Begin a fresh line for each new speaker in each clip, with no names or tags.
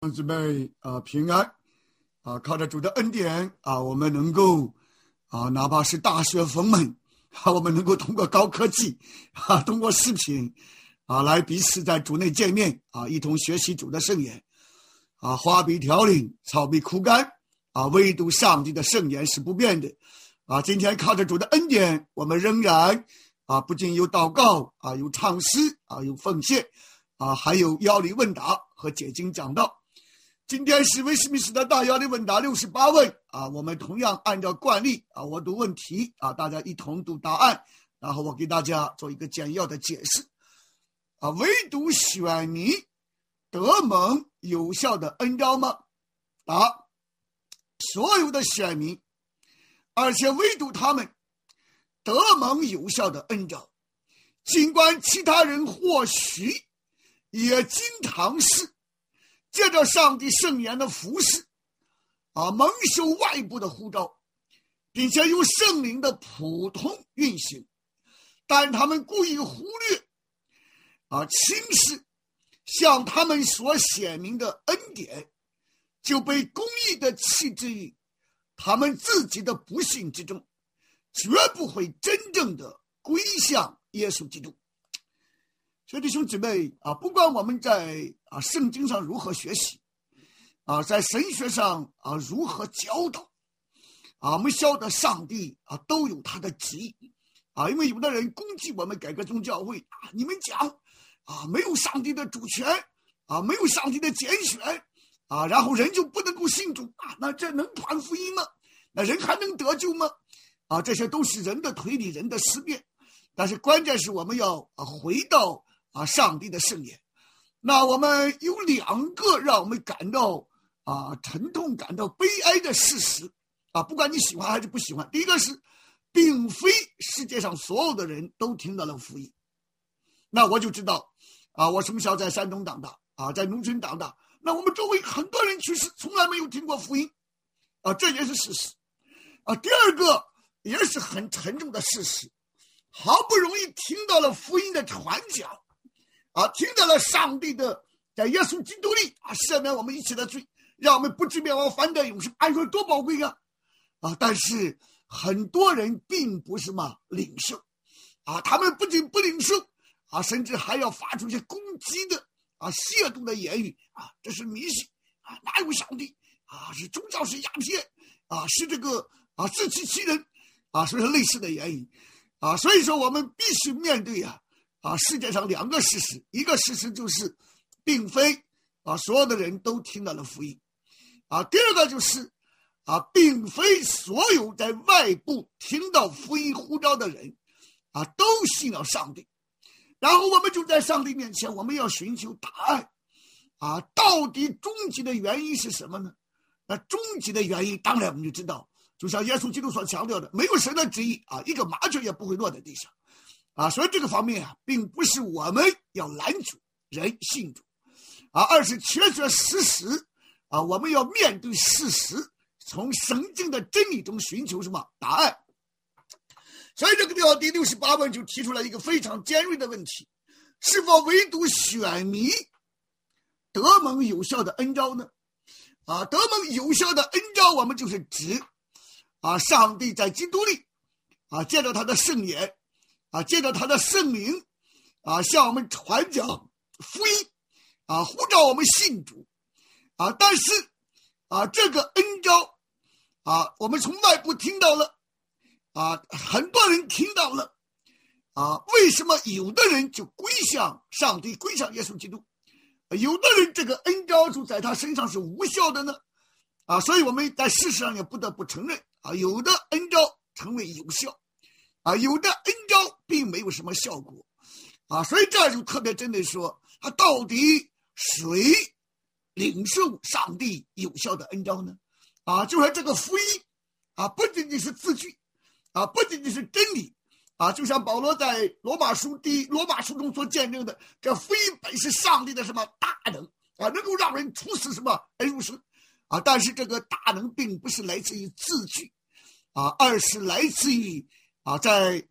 姊妹平安靠着主的恩典我们能够哪怕是大学封门我们能够通过高科技通过视频来彼此在主内见面一同学习主的圣言花比调零，草比枯干唯独上帝的圣言是不变的今天靠着主的恩典，我们仍然不仅有祷告有唱诗有奉献还有要理问答和解经讲道。今天是威斯敏斯特大要理问答68问我们同样按照惯例我读问题大家一同读答案，然后我给大家做一个简要的解释唯独选民得蒙有效的恩召吗？答：所有的选民，而且唯独他们得蒙有效的恩召，尽管其他人或许也经常是借着上帝圣言的服侍蒙受外部的呼召，并且由圣灵的普通运行，但他们故意忽略轻视向他们所显明的恩典，就被公义的弃置于他们自己的不幸之中，绝不会真正的归向耶稣基督。所以弟兄姊妹不管我们在圣经上如何学习在神学上如何教导我们晓得上帝都有他的旨意因为有的人攻击我们改革宗教会你们讲没有上帝的主权没有上帝的拣选然后人就不能够信主那这能传福音吗？那人还能得救吗？这些都是人的推理，人的思辨。但是关键是我们要回到上帝的圣言。那我们有两个让我们感到沉痛感到悲哀的事实不管你喜欢还是不喜欢。第一个是并非世界上所有的人都听到了福音。那我就知道我从小在山东长大在农村长大，那我们周围很多人去世从来没有听过福音这也是事实第二个也是很沉重的事实，好不容易听到了福音的传讲听到了上帝的在耶稣基督里赦免我们一切的罪，让我们不至灭亡反得永生，按说多宝贵但是很多人并不是领受他们不仅不领受甚至还要发出一些攻击的亵渎的言语这是迷信哪有上帝是宗教是鸦片是这个自欺欺人所以说类似的言语所以说我们必须面对世界上两个事实，一个事实就是并非所有的人都听到了福音第二个就是并非所有在外部听到福音呼召的人都信了上帝。然后我们就在上帝面前，我们要寻求答案到底终极的原因是什么呢？那终极的原因当然我们就知道，就像耶稣基督所强调的，没有神的旨意一个麻雀也不会落在地上所以这个方面并不是我们要拦阻人信主而是确确实实我们要面对事实，从圣经的真理中寻求什么答案。所以这个地方第68问就提出了一个非常尖锐的问题，是否唯独选民得蒙有效的恩召呢？得蒙有效的恩召，我们就是指上帝在基督里借着他的圣言借着他的圣灵向我们传讲福音呼召我们信主但是这个恩召我们从外部听到了很多人听到了为什么有的人就归向上帝，归向耶稣基督，有的人这个恩召就在他身上是无效的呢所以我们在事实上也不得不承认有的恩召成为有效有的恩召并没有什么效果所以这就特别针对说到底谁领受上帝有效的恩召呢就说这个福音不仅仅是字句不仅仅是真理就像保罗在罗马书中所见证的，这福音本是上帝的什么大能能够让人处死什么而入生但是这个大能并不是来自于字句而是来自于在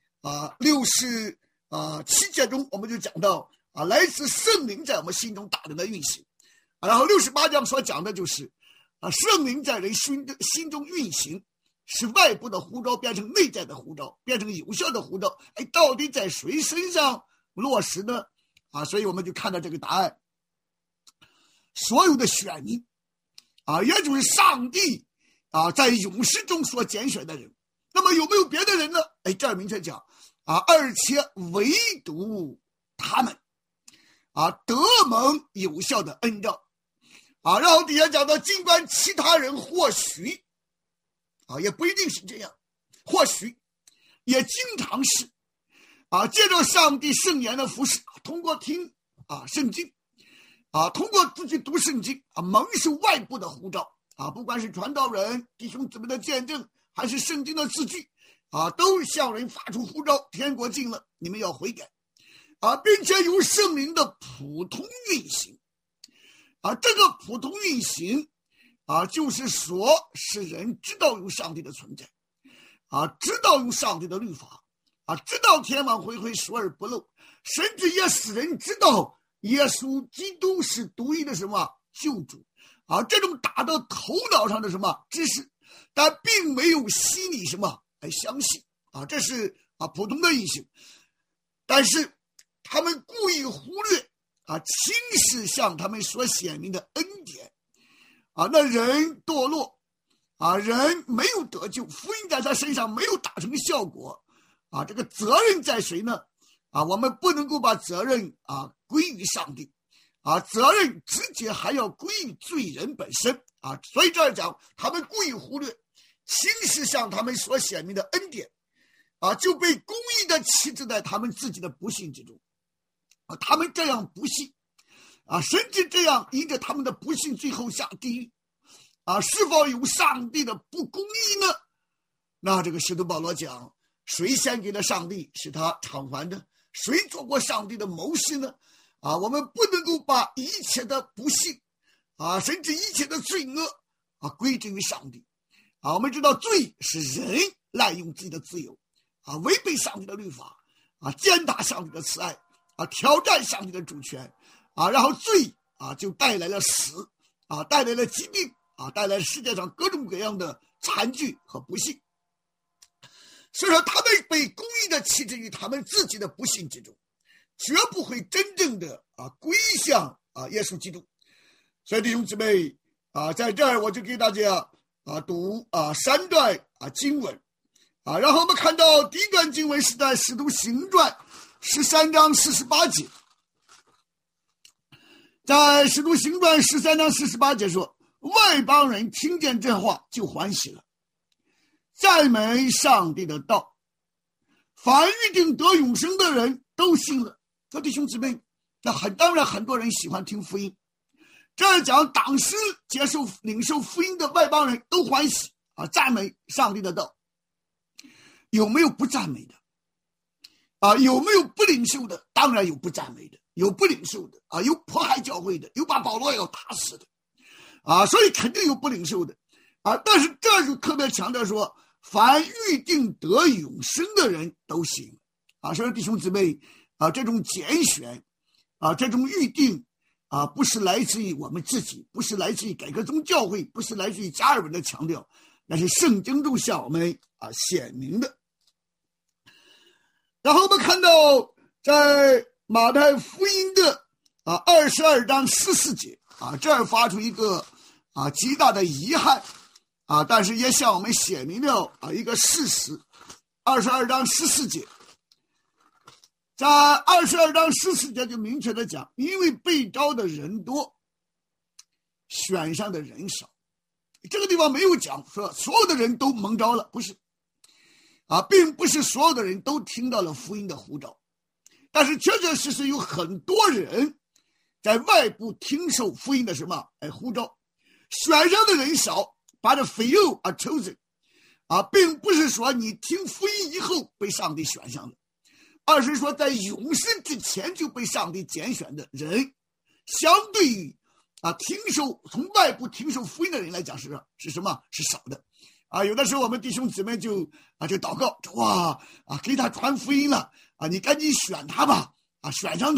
67节中我们就讲到来自圣灵在我们心中大能的运行然后68章所讲的就是圣灵在人心中运行，使外部的呼召变成内在的呼召，变成有效的呼召。到底在谁身上落实呢？所以我们就看到这个答案，所有的选民也就是上帝在勇士中所拣选的人。那么有没有别的人呢？这儿明确讲而且唯独他们得蒙有效的恩召然后底下讲到，尽管其他人或许也不一定是这样，或许也经常是借着上帝圣言的服侍，通过听圣经通过自己读圣经蒙受外部的呼召不管是传道人弟兄姊妹的见证，还是圣经的字句都向人发出呼召，天国近了，你们要悔改并且由圣灵的普通运行这个普通运行就是说使人知道有上帝的存在知道有上帝的律法知道天网恢恢，疏而不漏，甚至也使人知道耶稣基督是独一的什么救主这种打到头脑上的什么知识，但并没有吸引什么相信这是普通的运行。但是他们故意忽略轻视向他们所显明的恩典那人堕落人没有得救，福音在他身上没有达成效果这个责任在谁呢？我们不能够把责任归于上帝责任直接还要归于罪人本身所以这样讲，他们故意忽略轻视向他们所显明的恩典就被公义的弃置在他们自己的不幸之中他们这样不幸甚至这样因着他们的不幸最后下地狱是否有上帝的不公义呢？那这个使徒保罗讲，谁献给了上帝是他偿还的，谁做过上帝的谋士呢？我们不能够把一切的不幸甚至一切的罪恶归罪于上帝我们知道罪是人滥用自己的自由违背上帝的律法践踏上帝的慈爱挑战上帝的主权然后罪就带来了死带来了疾病带来了世界上各种各样的惨剧和不幸。所以说他们被公义的弃置于他们自己的不幸之中，绝不会真正的归向耶稣基督。所以弟兄姊妹在这儿我就给大家读3段经文然后我们看到第一段经文是在使徒行传13章48节，在使徒行传13章48节说，外邦人听见这话就欢喜了，赞美上帝的道，凡预定得永生的人都信了。弟兄姊妹，当然很多人喜欢听福音，这儿讲当时领受福音的外邦人都欢喜赞美上帝的道。有没有不赞美的有没有不领受的？当然有不赞美的，有不领受的有迫害教会的，有把保罗要打死的所以肯定有不领受的但是这就特别强调说，凡预定得永生的人都行所以弟兄姊妹这种拣选这种预定不是来自于我们自己，不是来自于改革宗教会，不是来自于加尔文的强调，那是圣经中向我们显明的。然后我们看到在马太福音的22章14节这儿发出一个极大的遗憾但是也向我们显明了一个事实。22章14节，在22章14节就明确的讲，因为被召的人多，选上的人少。这个地方没有讲说所有的人都蒙召了，不是并不是所有的人都听到了福音的呼召，但是确确实实有很多人在外部听受福音的什么呼召，选上的人少，把这 few are chosen并不是说你听福音以后被上帝选上了，而是说在永生之前就被上帝拣选的人，相对于从外部听受福音的人来讲是什么？是少的有的时候我们弟兄姊妹就祷告，哇给他传福音了你赶紧选他吧选上他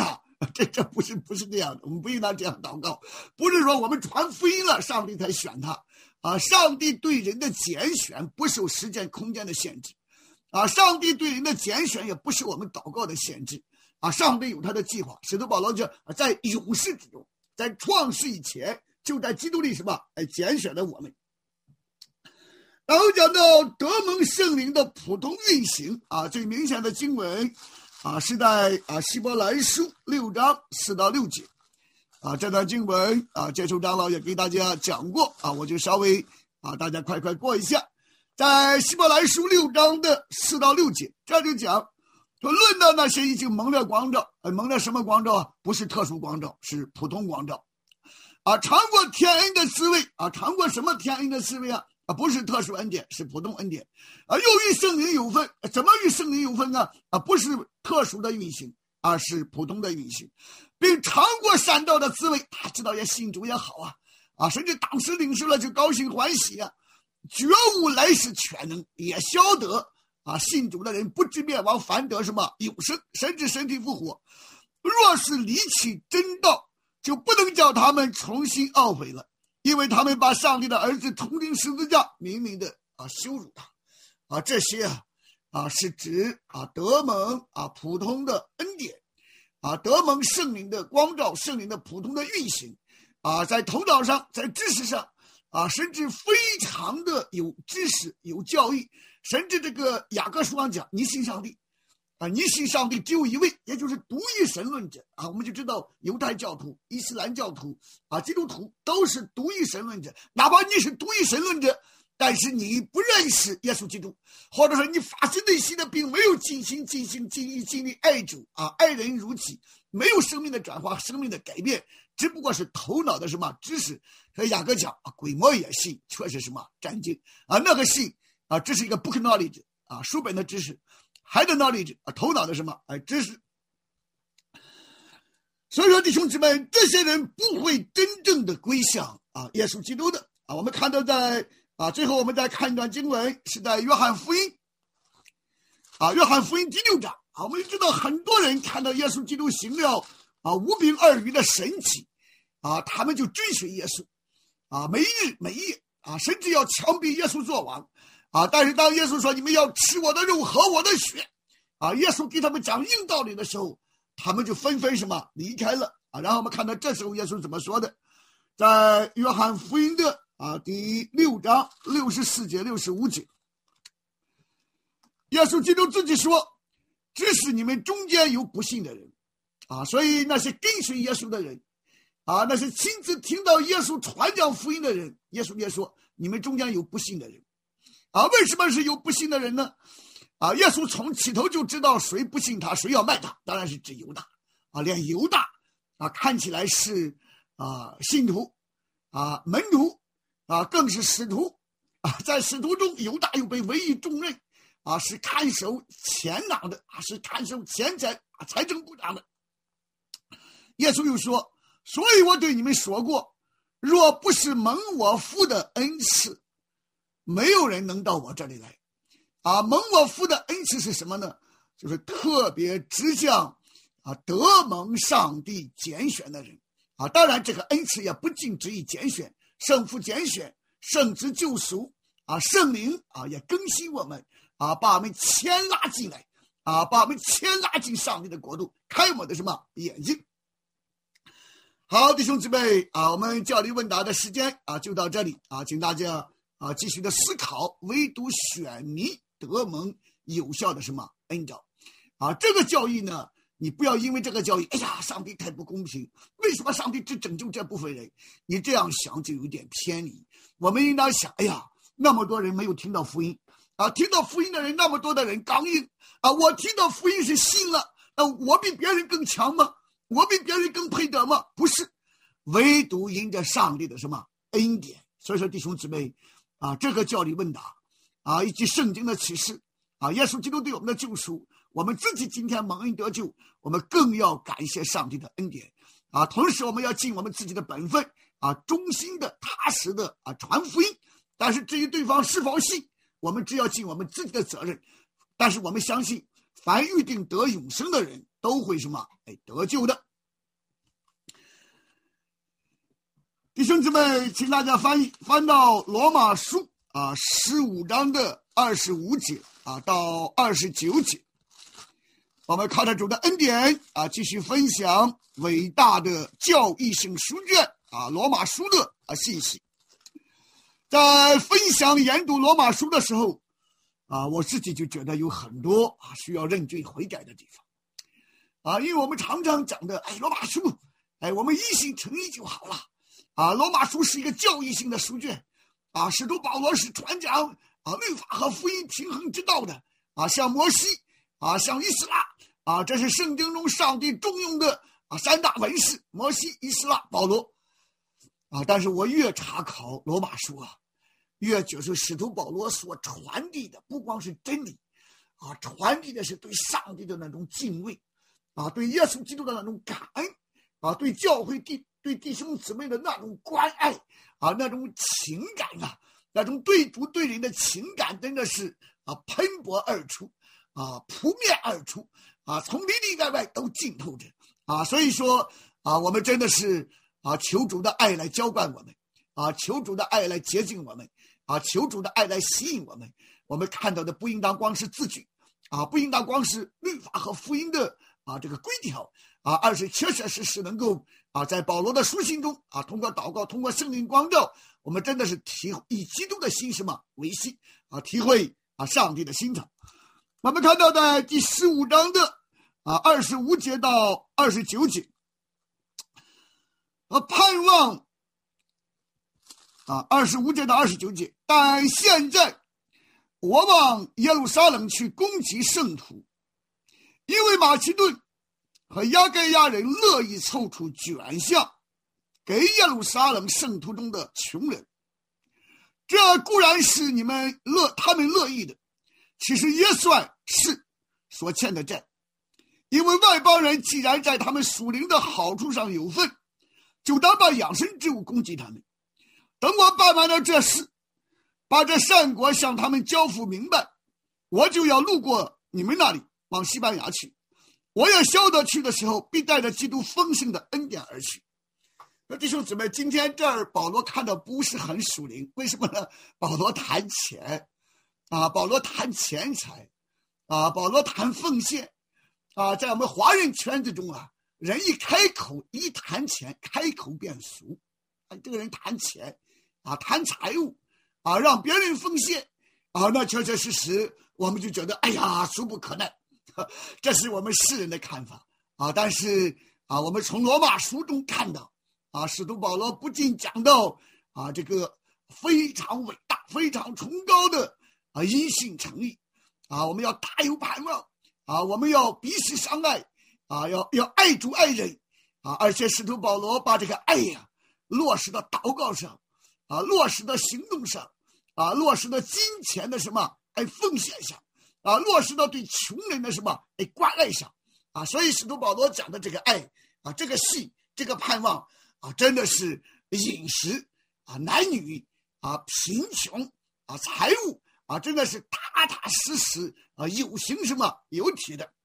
这不是这样的，我们不应当这样祷告。不是说我们传福音了，上帝才选他啊！上帝对人的拣选不受时间空间的限制啊！上帝对人的拣选也不是我们祷告的限制啊！上帝有他的计划。使徒保罗就在永世之中，在创世以前，就在基督里什么拣选了我们。然后讲到得蒙圣灵的普通运行啊，最明显的经文啊是在希伯来书6章4到6节啊，这段经文啊，接受长老也给大家讲过啊，我就稍微大家快过一下。在希伯来书6章的4到6节，这就讲说，论到那些已经蒙了光照，蒙了什么光照啊？不是特殊光照，是普通光照啊，尝过天恩的滋味啊，尝过什么天恩的滋味啊？不是特殊恩典，是普通恩典啊，又与圣灵有分。怎么与圣灵有分呢？不是特殊的运行，而是普通的运行，并尝过善道的滋味。他知道也信主也好啊，甚至当时领受了就高兴欢喜啊，觉悟来世全能，也晓得信主的人不至灭亡，反得什么永生，甚至身体复活。若是离弃真道，就不能叫他们重新懊悔了。因为他们把上帝的儿子同钉十字架，明明的羞辱他这些是指得蒙普通的恩典得蒙圣灵的光照，圣灵的普通的运行在头脑上，在知识上甚至非常的有知识有教育，甚至这个雅各书上讲你信上帝你信上帝只有一位，也就是独一神论者我们就知道犹太教徒、伊斯兰教徒基督徒都是独一神论者。哪怕你是独一神论者，但是你不认识耶稣基督，或者说你发自内心的并没有尽心尽力爱主爱人如己，没有生命的转化，生命的改变，只不过是头脑的什么知识。所以雅各讲鬼魔也信，确实什么战经那个信这是一个 book knowledge 书本的知识，还的 knowledge 头脑的什么知识。所以说弟兄姊妹，这些人不会真正的归向耶稣基督的我们看到在最后我们再看一段经文，是在约翰福音约翰福音第6章我们知道很多人看到耶稣基督行了5饼2鱼的神迹他们就追随耶稣没日没夜甚至要强逼耶稣做王但是当耶稣说你们要吃我的肉喝我的血耶稣给他们讲硬道理的时候，他们就纷纷什么离开了然后我们看到这时候耶稣怎么说的，在约翰福音的第6章64节65节，耶稣基督自己说，只是你们中间有不信的人所以那些跟随耶稣的人那些亲自听到耶稣传讲福音的人，耶稣也说你们中间有不信的人为什么是有不信的人呢耶稣从起头就知道谁不信他，谁要卖他，当然是指犹大连犹大看起来是信徒门徒更是使徒在使徒中犹大又被委以重任是看守钱囊的是看守钱财财政部长的。耶稣又说，所以我对你们说过，若不是蒙我父的恩赐，没有人能到我这里来蒙我父的恩赐是什么呢？就是特别指向得蒙上帝拣选的人当然这个恩赐也不仅止于拣选，圣父拣选，圣子救赎圣灵也更新我们把我们牵拉进来把我们牵拉进上帝的国度，开我们的什么眼睛。好，弟兄姊妹我们教理问答的时间就到这里请大家继续的思考，唯独选民得蒙有效的什么恩召这个教义呢，你不要因为这个教义上帝太不公平，为什么上帝只拯救这部分人，你这样想就有点偏离。我们应当想那么多人没有听到福音听到福音的人那么多的人刚硬我听到福音是信了我比别人更强吗？我比别人更配得吗？不是，唯独因着上帝的什么恩典。所以说弟兄姊妹这个教理问答以及圣经的启示耶稣基督对我们的救赎，我们自己今天蒙恩得救，我们更要感谢上帝的恩典同时我们要尽我们自己的本分忠心的踏实的传福音。但是至于对方是否信，我们只要尽我们自己的责任。但是我们相信凡预定得永生的人都会什么得救的。 弟兄姊妹，请大家翻到罗马书15章的25节到29节。我们靠着主的恩典继续分享伟大的教义性书卷罗马书的信息。在分享研读罗马书的时候我自己就觉得有很多需要认罪悔改的地方因为我们常常讲的罗马书我们一心诚意就好了罗马书是一个教义性的书卷使徒保罗是传讲律法和福音平衡之道的像摩西像以斯拉这是圣经中上帝重用的三大文士，摩西、以斯拉、保罗但是我越查考罗马书越觉得使徒保罗所传递的不光是真理传递的是对上帝的那种敬畏对耶稣基督的那种感恩对教会对弟兄姊妹的那种关爱那种情感那种对主对人的情感真的是喷薄而出扑面而出从里里外外都浸透着所以说我们真的是求主的爱来浇灌我们求主的爱来洁净我们求主的爱来吸引我们。我们看到的不应当光是字句不应当光是律法和福音的这个规条而是确确实实能够在保罗的书信中通过祷告，通过圣灵光照，我们真的是以基督的心为心体会上帝的心肠。我们看到在第15章的25节到29节盼望25节到29节，但现在我往耶路撒冷去攻击圣徒，因为马其顿和亚该亚人乐意凑出卷项给耶路撒冷圣徒中的穷人，这固然是他们乐意的，其实也算是所欠的债。因为外邦人既然在他们属灵的好处上有份，就当把养生之物供给他们。等我办完了这事，把这善果向他们交付明白，我就要路过你们那里往西班牙去。我也晓得去的时候必带着基督丰盛的恩典而去。弟兄姊妹，今天这儿保罗看到不是很属灵，为什么呢？保罗谈钱保罗谈钱财保罗谈奉献在我们华人圈子中人一开口一谈钱，开口便俗这个人谈钱谈财务让别人奉献那确确实实我们就觉得俗不可耐，这是我们世人的看法但是我们从罗马书中看到使徒保罗不仅讲到这个非常伟大非常崇高的因信诚意我们要大有盼望我们要彼此相爱要爱主爱人而且使徒保罗把这个爱落实到祷告上落实到行动上落实到金钱的奉献上落实到对穷人的关爱上所以使徒保罗讲的这个爱这个信这个盼望真的是饮食男女贫穷财务真的是踏踏实实有形有体的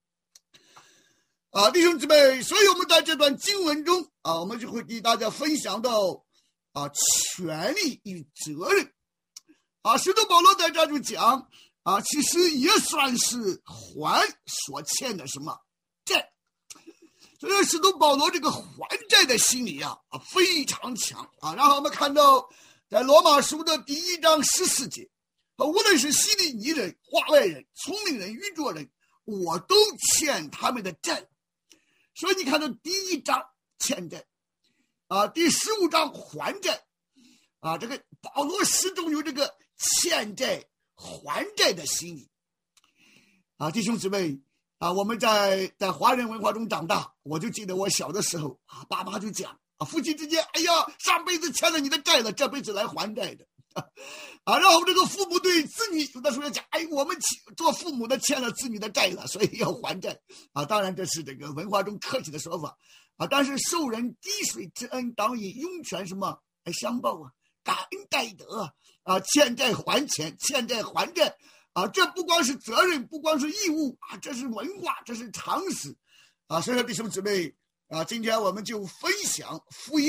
弟兄姊妹，所以我们在这段经文中我们就会给大家分享到权利与责任使徒保罗在这就讲其实也算是还所欠的债。所以使徒保罗这个还债的心理非常强然后我们看到在罗马书的第1章14节无论是希利尼人、化外人、聪明人、愚拙人，我都欠他们的债。所以你看到第1章欠债第15章还债这个保罗始终有这个欠债还债的心理弟兄姊妹我们在华人文化中长大，我就记得我小的时候爸妈就讲夫妻之间上辈子欠了你的债了，这辈子来还债的然后这个父母对子女有的时候讲我们做父母的欠了子女的债了，所以要还债当然这是这个文化中客气的说法但是受人滴水之恩当以涌泉相报感恩戴德欠债还钱，欠债还债这不光是责任，不光是义务这是文化，这是常识所以说弟兄姊妹今天我们就分享福音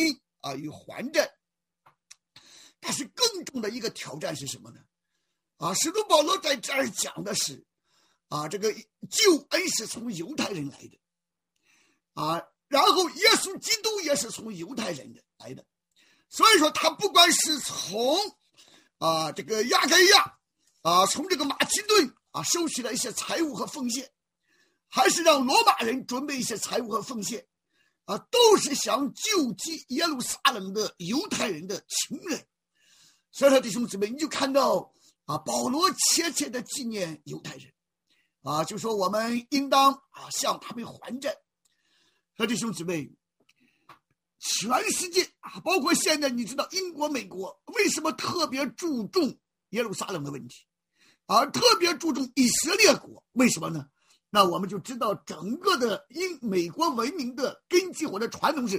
与还债。但是更重的一个挑战是什么呢？使徒保罗在这儿讲的是这个救恩是从犹太人来的然后耶稣基督也是从犹太人来的，所以说他不管是从这个亚该亚从这个马其顿收取了一些财物和奉献，还是让罗马人准备一些财物和奉献都是想救济耶路撒冷的犹太人的穷人。所以说弟兄姊妹，你就看到保罗切切的纪念犹太人就说我们应当向他们还债。所以弟兄姊妹，全世界包括现在你知道英国美国为什么特别注重耶路撒冷的问题特别注重以色列国，为什么呢？那我们就知道整个的美国文明的根基或者传统是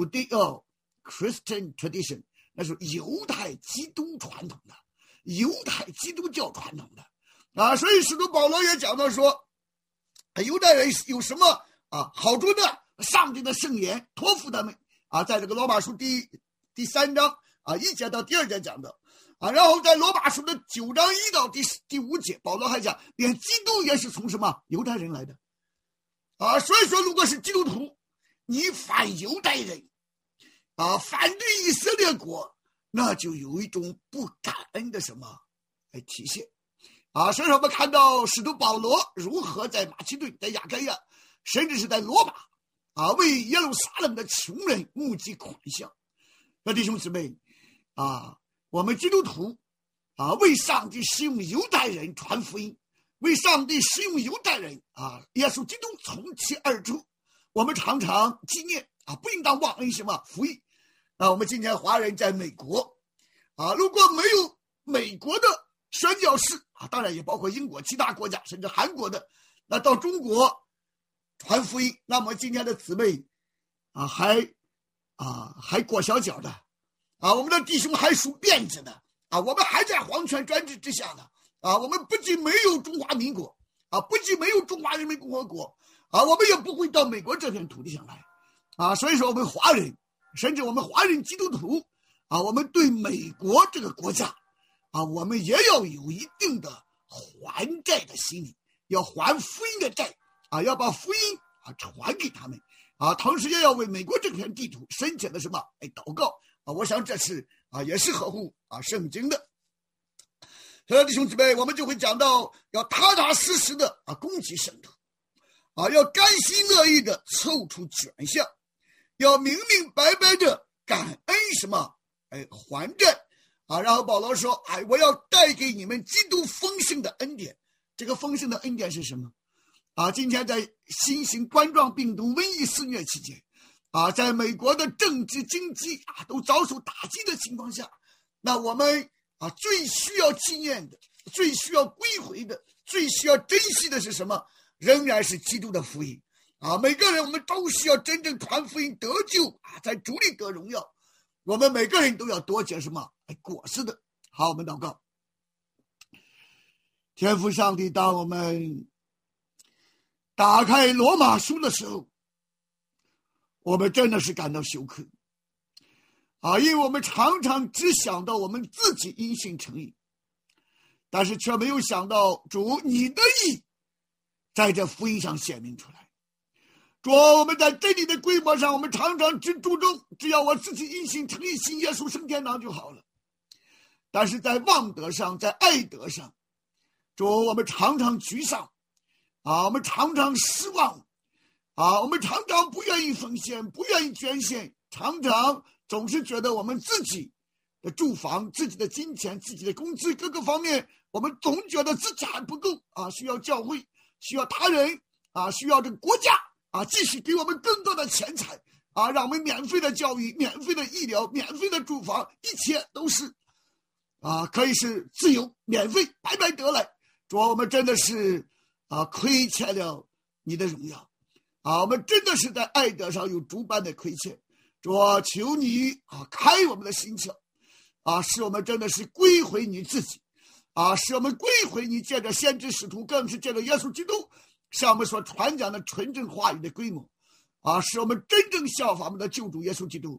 Judeo-Christian tradition， 那是犹太基督传统的，犹太基督教传统的所以使徒保罗也讲到说，犹太人有什么好处呢？上帝的圣言托付他们在这个罗马书第3章1节到第2节讲的然后在罗马书的9章1到第5节，保罗还讲连基督也是从什么犹太人来的所以说如果是基督徒，你反犹太人反对以色列国，那就有一种不感恩的什么来体现所以说我们看到使徒保罗如何在马其顿、在亚该亚，甚至是在罗马为耶路撒冷的穷人募集款项。那弟兄姊妹我们基督徒为上帝使用犹太人传福音，为上帝使用犹太人耶稣基督从其而出，我们常常纪念不应当忘恩什么福音。我们今天华人在美国如果没有美国的宣教士当然也包括英国其他国家甚至韩国的，那到中国传福音，那么今天的姊妹还裹小脚的我们的弟兄还梳辫子的我们还在皇权专制之下的我们不仅没有中华民国不仅没有中华人民共和国我们也不会到美国这片土地上来所以说我们华人，甚至我们华人基督徒我们对美国这个国家我们也要有一定的还债的心理，要还福音的债要把福音传给他们同时也要为美国这片地图深切的什么祷告我想这是也是合乎圣经的。所以弟兄姊妹，我们就会讲到要踏踏实实的攻击圣徒要甘心乐意的凑出捐项，要明明白白的感恩什么还债然后保罗说我要带给你们基督丰盛的恩典。这个丰盛的恩典是什么今天在新型冠状病毒瘟疫肆虐期间在美国的政治经济都遭受打击的情况下，那我们最需要纪念的，最需要归回的，最需要珍惜的是什么？仍然是基督的福音每个人我们都需要真正传福音得救在主里得荣耀。我们每个人都要多结什么果实的。好，我们祷告。天父上帝，当我们打开罗马书的时候，我们真的是感到羞愧因为我们常常只想到我们自己因信称义，但是却没有想到主你的义在这福音上显明出来。主我们在真理的规模上，我们常常只注重只要我自己因信称义，信耶稣升天堂就好了，但是在望德上，在爱德上，主我们常常沮丧我们常常失望我们常常不愿意奉献，不愿意捐献，常常总是觉得我们自己的住房、自己的金钱、自己的工资各个方面，我们总觉得自己还不够需要教会，需要他人需要这个国家继续给我们更多的钱财让我们免费的教育、免费的医疗、免费的住房，一切都是可以是自由、免费、白白得来。主我们真的是亏欠了你的荣耀我们真的是在爱德上有诸般的亏欠。主求你开我们的心窍使我们真的是归回你自己使我们归回你借着先知使徒，更是借着耶稣基督向我们所传讲的纯正话语的规模使我们真正效法我们的救主耶稣基督，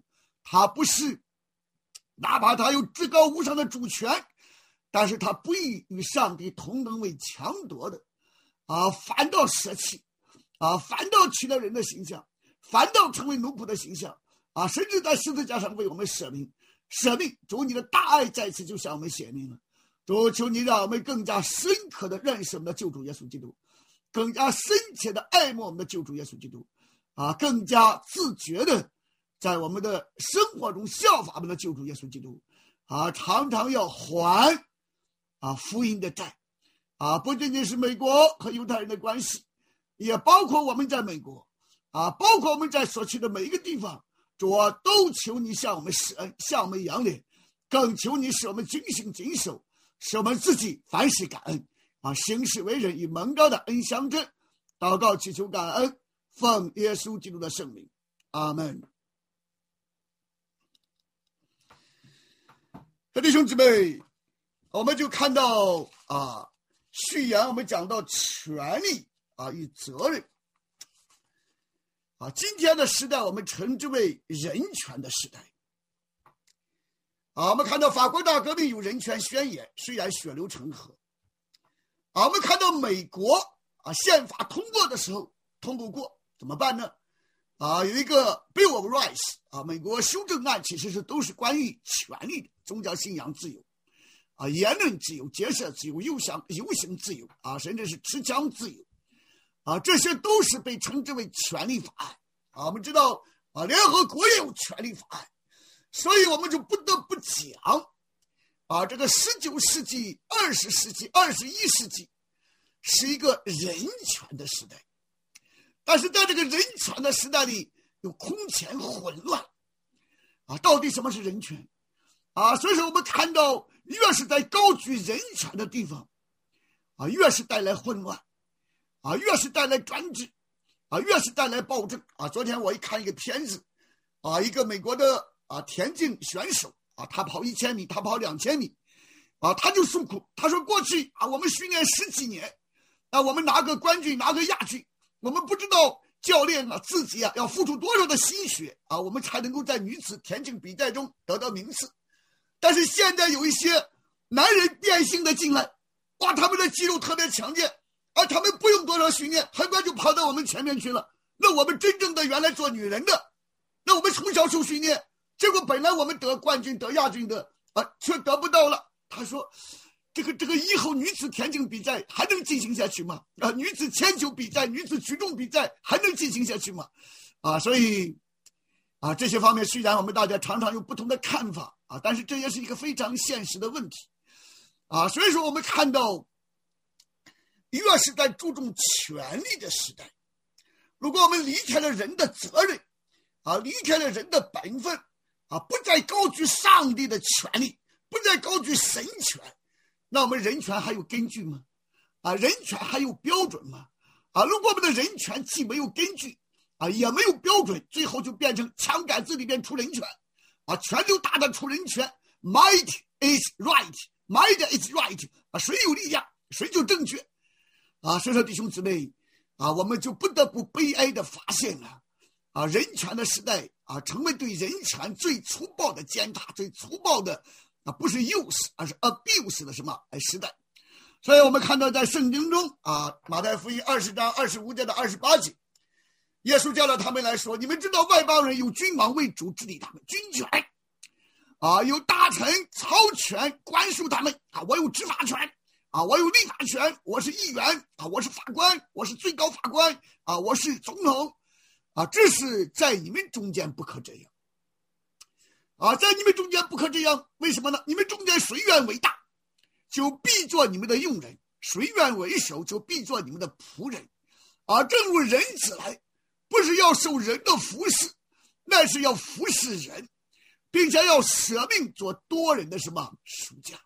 他不是，哪怕他有至高无上的主权，但是他不以与上帝同等为强夺的，反倒舍弃，反倒取了人的形象，反倒成为奴仆的形象，甚至在十字架上为我们舍命。主，你的大爱再次就向我们显明了。主，求你让我们更加深刻的认识我们的救主耶稣基督，更加深切的爱慕我们的救主耶稣基督，更加自觉的在我们的生活中效法我们的救主耶稣基督，常常要还福音的债，不仅仅是美国和犹太人的关系，也包括我们在美国，包括我们在所去的每一个地方。主啊，都求你向我们施恩，向我们扬脸，更求你使我们警醒谨守，使我们自己凡事感恩，行事为人以蒙召的恩相称。祷告祈求感恩，奉耶稣基督的圣名，阿门。弟兄姊妹，我们就看到序言，我们讲到权利与责任。今天的时代我们称之为人权的时代。我们看到法国大革命有人权宣言，虽然血流成河。我们看到美国宪法通过的时候通不过，怎么办呢？有一个 Bill of Rights 美国修正案，其实都是关于权利的，宗教信仰自由言论自由、结社自由、游行自由甚至是持枪自由这些都是被称之为权利法案我们知道联合国也有权利法案，所以我们就不得不讲这个19世纪、20世纪、21世纪是一个人权的时代，但是在这个人权的时代里有空前混乱到底什么是人权所以说我们看到越是在高举人权的地方越是带来混乱越是带来专制越是带来暴政昨天我一看一个片子一个美国的田径选手他跑1000米，他跑2000米他就诉苦，他说过去我们训练10几年我们拿个冠军拿个亚军，我们不知道教练自己要付出多少的心血我们才能够在女子田径比赛中得到名次。但是现在有一些男人变性的进来他们的肌肉特别强健他们不用多少训练，很快就跑到我们前面去了。那我们真正的原来做女人的，那我们从小受训练，结果本来我们得冠军得亚军的却得不到了。他说这个以后女子田径比赛还能进行下去吗？女子铅球比赛、女子举重比赛还能进行下去吗？所以这些方面虽然我们大家常常有不同的看法但是这也是一个非常现实的问题所以说我们看到越是在注重权利的时代，如果我们离开了人的责任离开了人的本分不再高举上帝的权利，不再高举神权，那我们人权还有根据吗？人权还有标准吗？如果我们的人权既没有根据也没有标准，最后就变成枪杆子里边出人权拳头大的出人权 Might is right Might is right 谁有力量谁就正确所以说弟兄姊妹我们就不得不悲哀的发现人权的时代成为对人权最粗暴的践踏，最粗暴的不是 use 而是 abuse 的什么时代。所以我们看到在圣经中马太福音20章25节到28节，耶稣叫了他们来说，你们知道外邦人有君王为主治理他们，军权有大臣操权管束他们我有执法权我有立法权，我是议员我是法官，我是最高法官我是总统这是在你们中间不可这样在你们中间不可这样。为什么呢？你们中间谁愿为大，就必做你们的用人；谁愿为首，就必做你们的仆人正如人子来，不是要受人的服侍，那是要服侍人，并且要舍命做多人的什么赎价。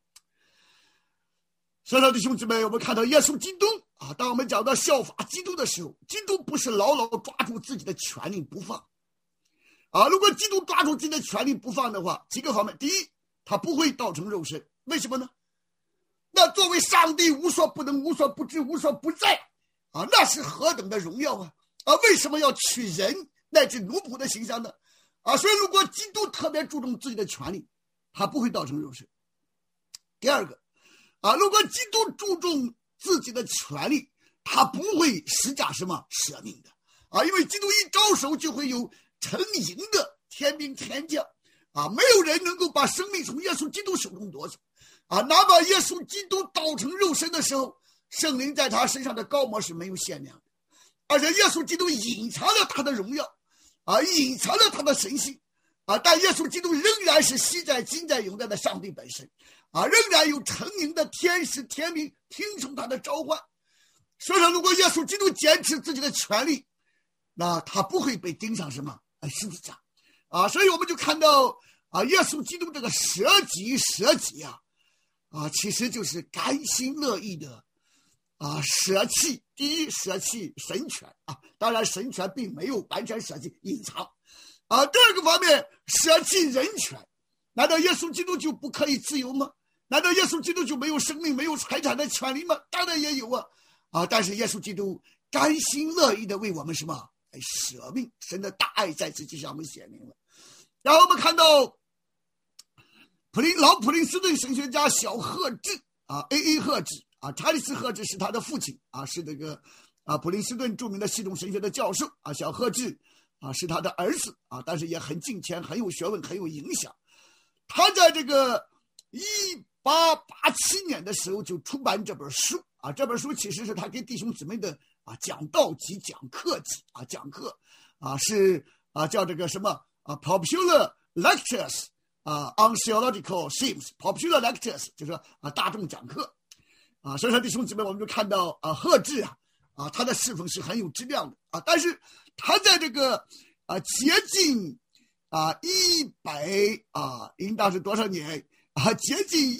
所以说弟兄姊妹，我们看到耶稣基督当我们讲到效法基督的时候，基督不是牢牢抓住自己的权利不放如果基督抓住自己的权利不放的话，几个方面。第一，他不会道成肉身，为什么呢？那作为上帝无所不能无所不知无所不在那是何等的荣耀为什么要取人乃至奴仆的形象呢所以如果基督特别注重自己的权利，他不会道成肉身。第二个如果基督注重自己的权利，他不会施加什么舍命的因为基督一招手就会有成营的天兵天将没有人能够把生命从耶稣基督手中夺走哪怕耶稣基督道成肉身的时候，圣灵在他身上的膏抹是没有限量的，而且耶稣基督隐藏了他的荣耀隐藏了他的神性但耶稣基督仍然是昔在今在永在的上帝本身仍然有成营的天使天兵听从他的召唤。所以说如果耶稣基督坚持自己的权利，那他不会被钉上什么十字架所以我们就看到耶稣基督这个舍己其实就是甘心乐意的舍弃。第一，舍弃神权当然神权并没有完全舍弃，隐藏第二个方面，舍弃人权。难道耶稣基督就不可以自由吗？难道耶稣基督就没有生命没有财产的权利吗？当然也有但是耶稣基督甘心乐意的为我们什么舍命，神的大爱在此就向我们显明了。然后我们看到老普林斯顿神学家小赫治A.A. 赫治查理斯赫治是他的父亲是这个普林斯顿著名的系统神学的教授小赫治是他的儿子但是也很敬虔，很有学问，很有影响。他在这个1887年的时候就出版这本书这本书其实是他给弟兄姊妹的讲道集、讲课集讲课是叫这个什么popular lectures on theological themes。 popular lectures 就是说大众讲课所以说弟兄姊妹，我们就看到赫治他的侍奉是很有质量的但是他在这个接近应当是多少年接近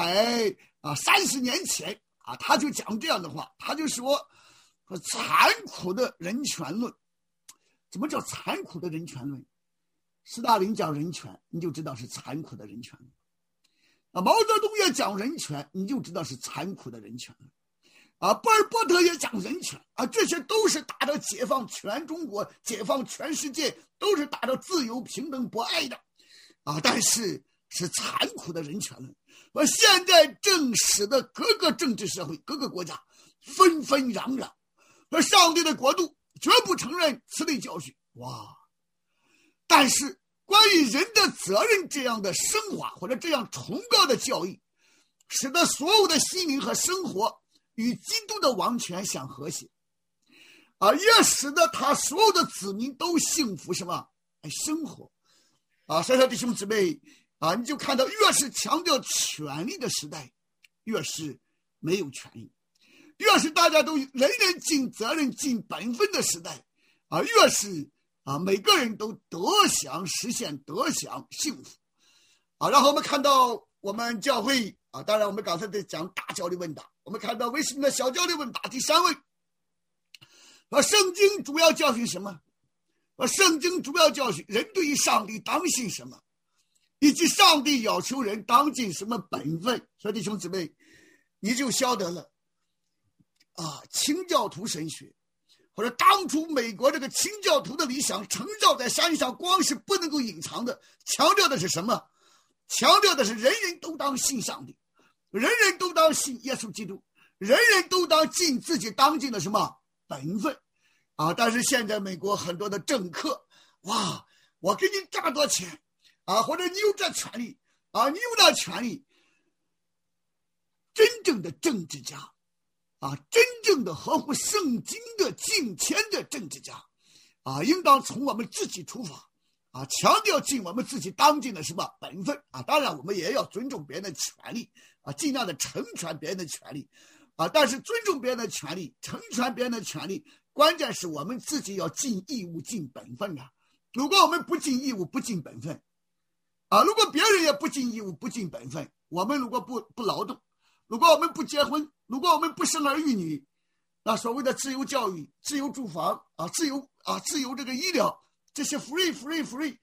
130年前他就讲这样的话，他就说残酷的人权论。怎么叫残酷的人权论？斯大林讲人权，你就知道是残酷的人权论毛泽东也讲人权，你就知道是残酷的人权论波尔波特也讲人权这些都是打着解放全中国、解放全世界，都是打着自由、平等、博爱的但是残酷的人权论。现在正使得各个政治社会、各个国家纷纷攘攘，上帝的国度绝不承认此类教训但是关于人的责任这样的升华或者这样崇高的教义，使得所有的心灵和生活与基督的王权相和谐也使得他所有的子民都幸福什么生活所以说弟兄姊妹你就看到越是强调权利的时代，越是没有权利；越是大家都人人尽责任、尽本分的时代越是每个人都得享实现得享幸福然后我们看到我们教会当然我们刚才在讲大教理问答，我们看到为什么小教理问答第3问圣经主要教训什么？圣经主要教训人对于上帝当信什么，以及上帝要求人当尽什么本分。所以弟兄姊妹，你就晓得了清教徒神学或者当初美国这个清教徒的理想承照在山上，光是不能够隐藏的，强调的是什么？强调的是人人都当信上帝，人人都当信耶稣基督，人人都当尽自己当尽的什么本分但是现在美国很多的政客我给你这么多钱或者你有这权利你有那权利。真正的政治家真正的合乎圣经的敬虔的政治家应当从我们自己出发强调尽我们自己当尽的什么本分当然我们也要尊重别人的权利尽量的成全别人的权利但是尊重别人的权利，成全别人的权利，关键是我们自己要尽义务、尽本分如果我们不尽义务、不尽本分如果别人也不尽义务、不尽本分，我们如果不劳动，如果我们不结婚，如果我们不生儿育女，那所谓的自由教育、自由住房自由这个医疗，这些 freedom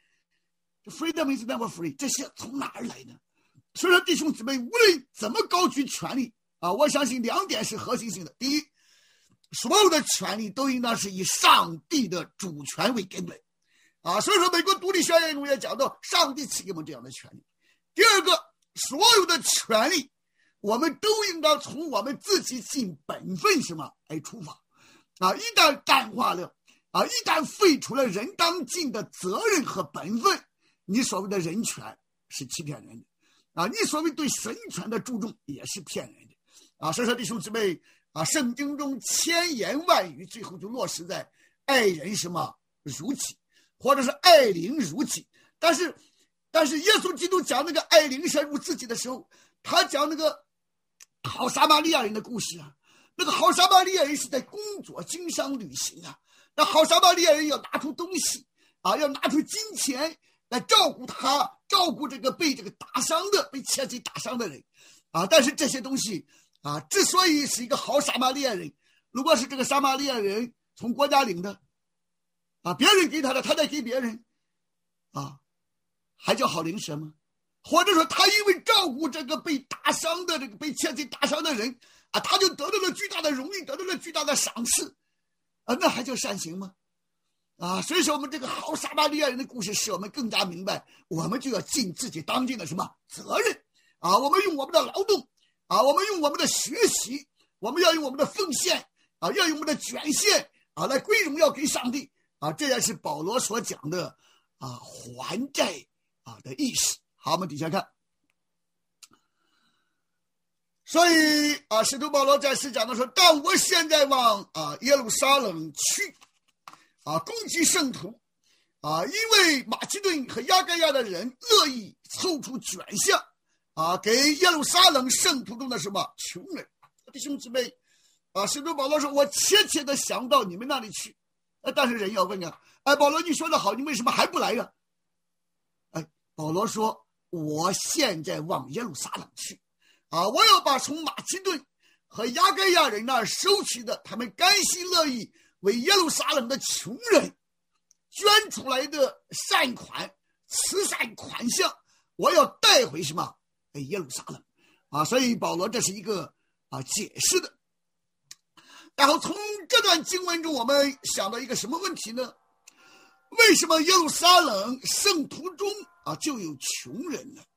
is never free， 这些从哪儿来呢？所以说弟兄姊妹，无论怎么高举权利我相信2点是核心性的。第一，所有的权利都应当是以上帝的主权为根本所以说美国独立宣言中也讲到，上帝赐给我们这样的权利。第二个，所有的权利我们都应当从我们自己尽本分什么来出发一旦淡化了一旦废除了人当尽的责任和本分，你所谓的人权是欺骗人的你所谓对神权的注重也是骗人的所以说弟兄姊妹圣经中千言万语最后就落实在爱人什么如己，或者是爱邻如己。但是耶稣基督讲那个爱邻舍如自己的时候，他讲那个好撒玛利亚人的故事那个好撒玛利亚人是在工作经商旅行那好撒玛利亚人要拿出东西要拿出金钱来照顾这个被打伤的被切记打伤的人但是这些东西之所以是一个好撒玛利亚人，如果是这个撒玛利亚人从国家领的别人给他的，他再给别人还叫好邻舍吗？或者说他因为照顾这个被打伤的这个被切记打伤的人他就得到了巨大的荣誉，得到了巨大的赏赐那还叫善行吗？所以说我们这个好撒玛利亚人的故事使我们更加明白，我们就要尽自己当尽的什么责任我们用我们的劳动我们用我们的学习，我们要用我们的奉献要用我们的捐献来归荣耀给上帝这也是保罗所讲的还债的意思。好，我们底下看，所以使徒保罗在此讲的说，但我现在往耶路撒冷去攻击圣徒因为马其顿和亚该亚的人乐意凑出捐项给耶路撒冷圣徒中的什么穷人。弟兄姊妹使徒保罗说，我切切的想到你们那里去但是人要问保罗你说的好，你为什么还不来呀？保罗说，我现在往耶路撒冷去我要把从马其顿和亚该亚人那儿收取的他们甘心乐意为耶路撒冷的穷人捐出来的善款慈善款项，我要带回什么耶路撒冷所以保罗这是一个解释的。然后从这段经文中我们想到一个什么问题呢？为什么耶路撒冷圣徒中就有穷人呢？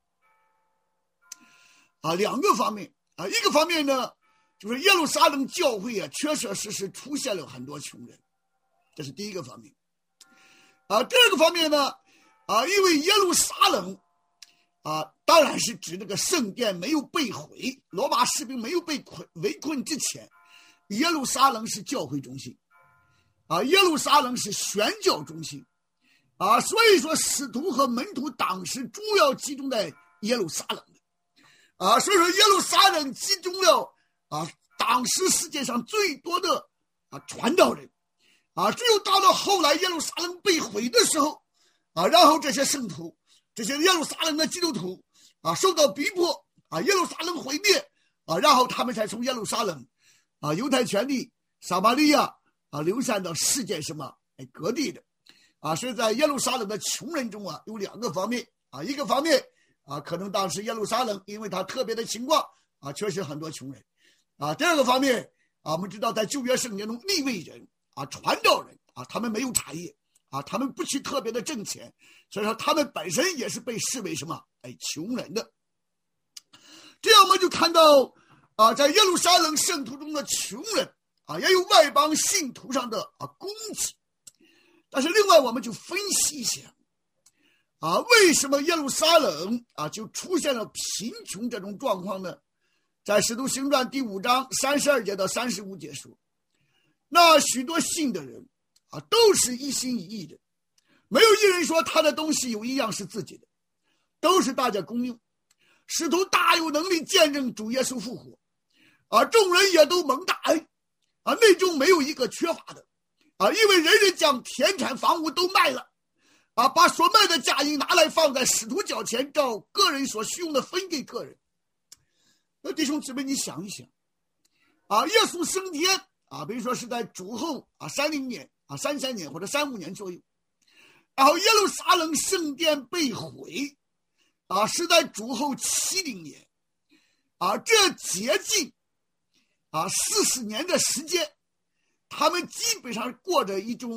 两个方面一个方面呢，就是耶路撒冷教会确确实实出现了很多穷人，这是第一个方面第二个方面呢因为耶路撒冷当然是指那个圣殿没有被毁，罗马士兵没有被围困之前，耶路撒冷是教会中心耶路撒冷是宣教中心所以说使徒和门徒当时主要集中在耶路撒冷所以说耶路撒冷集中了当时世界上最多的传道人只有到了后来耶路撒冷被毁的时候然后这些圣徒这些耶路撒冷的基督徒受到逼迫耶路撒冷毁灭然后他们才从耶路撒冷犹太全地撒玛利亚流散到世界什么各地的所以在耶路撒冷的穷人中有两个方面一个方面可能当时耶路撒冷因为它特别的情况确实很多穷人第二个方面我们知道在旧约圣经中利未人传道人他们没有产业他们不去特别的挣钱，所以说他们本身也是被视为什么穷人的。这样我们就看到在耶路撒冷圣徒中的穷人也有外邦信徒上的攻击。但是另外我们就分析一下为什么耶路撒冷就出现了贫穷这种状况呢？在使徒行传第5章32节到35节说，那许多信的人都是一心一意的，没有一人说他的东西有一样是自己的，都是大家公用。使徒大有能力见证主耶稣复活众人也都蒙大恩内中没有一个缺乏的因为人人将田产房屋都卖了把所卖的价银拿来放在使徒脚前，照个人所需用的分给个人。那弟兄姊妹，你想一想耶稣升天比如说是在主后30年33年或者35年左右，然后耶路撒冷圣殿被毁是在主后70年这接近40年的时间，他们基本上过着一种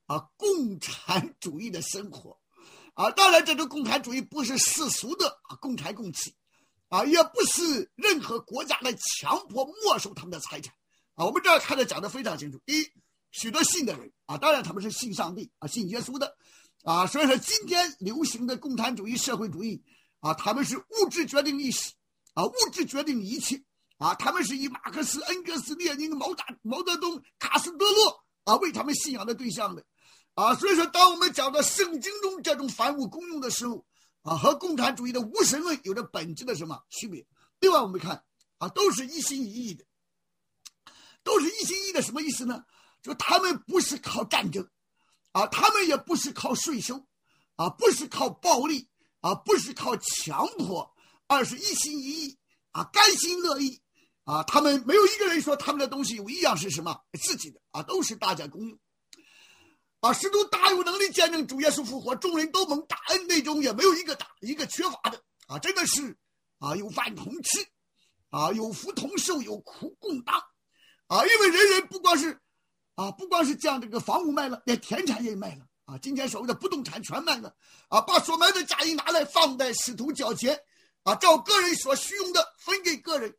共产主义的生活当然这种共产主义不是世俗的共财共气也不是任何国家来强迫没收他们的财产我们这儿看着讲得非常清楚。第一，许多信的人当然他们是信上帝信耶稣的所以说今天流行的共产主义社会主义他们是物质决定历史物质决定一切他们是以马克思、恩格斯、列宁、毛泽东、卡斯特罗为他们信仰的对象的所以说当我们讲到圣经中这种凡物公用的时候和共产主义的无神论有着本质的什么区别。另外我们看都是一心一意的，都是一心一意的什么意思呢？就他们不是靠战争他们也不是靠税收不是靠暴力不是靠强迫，而是一心一意甘心乐意他们没有一个人说他们的东西有一样是什么自己的都是大家公用使徒大有能力见证主耶稣复活，众人都蒙大恩，那种也没有一个缺乏的真的是有饭同吃有福同受，有苦共当因为人人不光是将这个房屋卖了，连田产也卖了今天所谓的不动产全卖了把所买的家业拿来放在使徒脚前照个人所需用的分给个人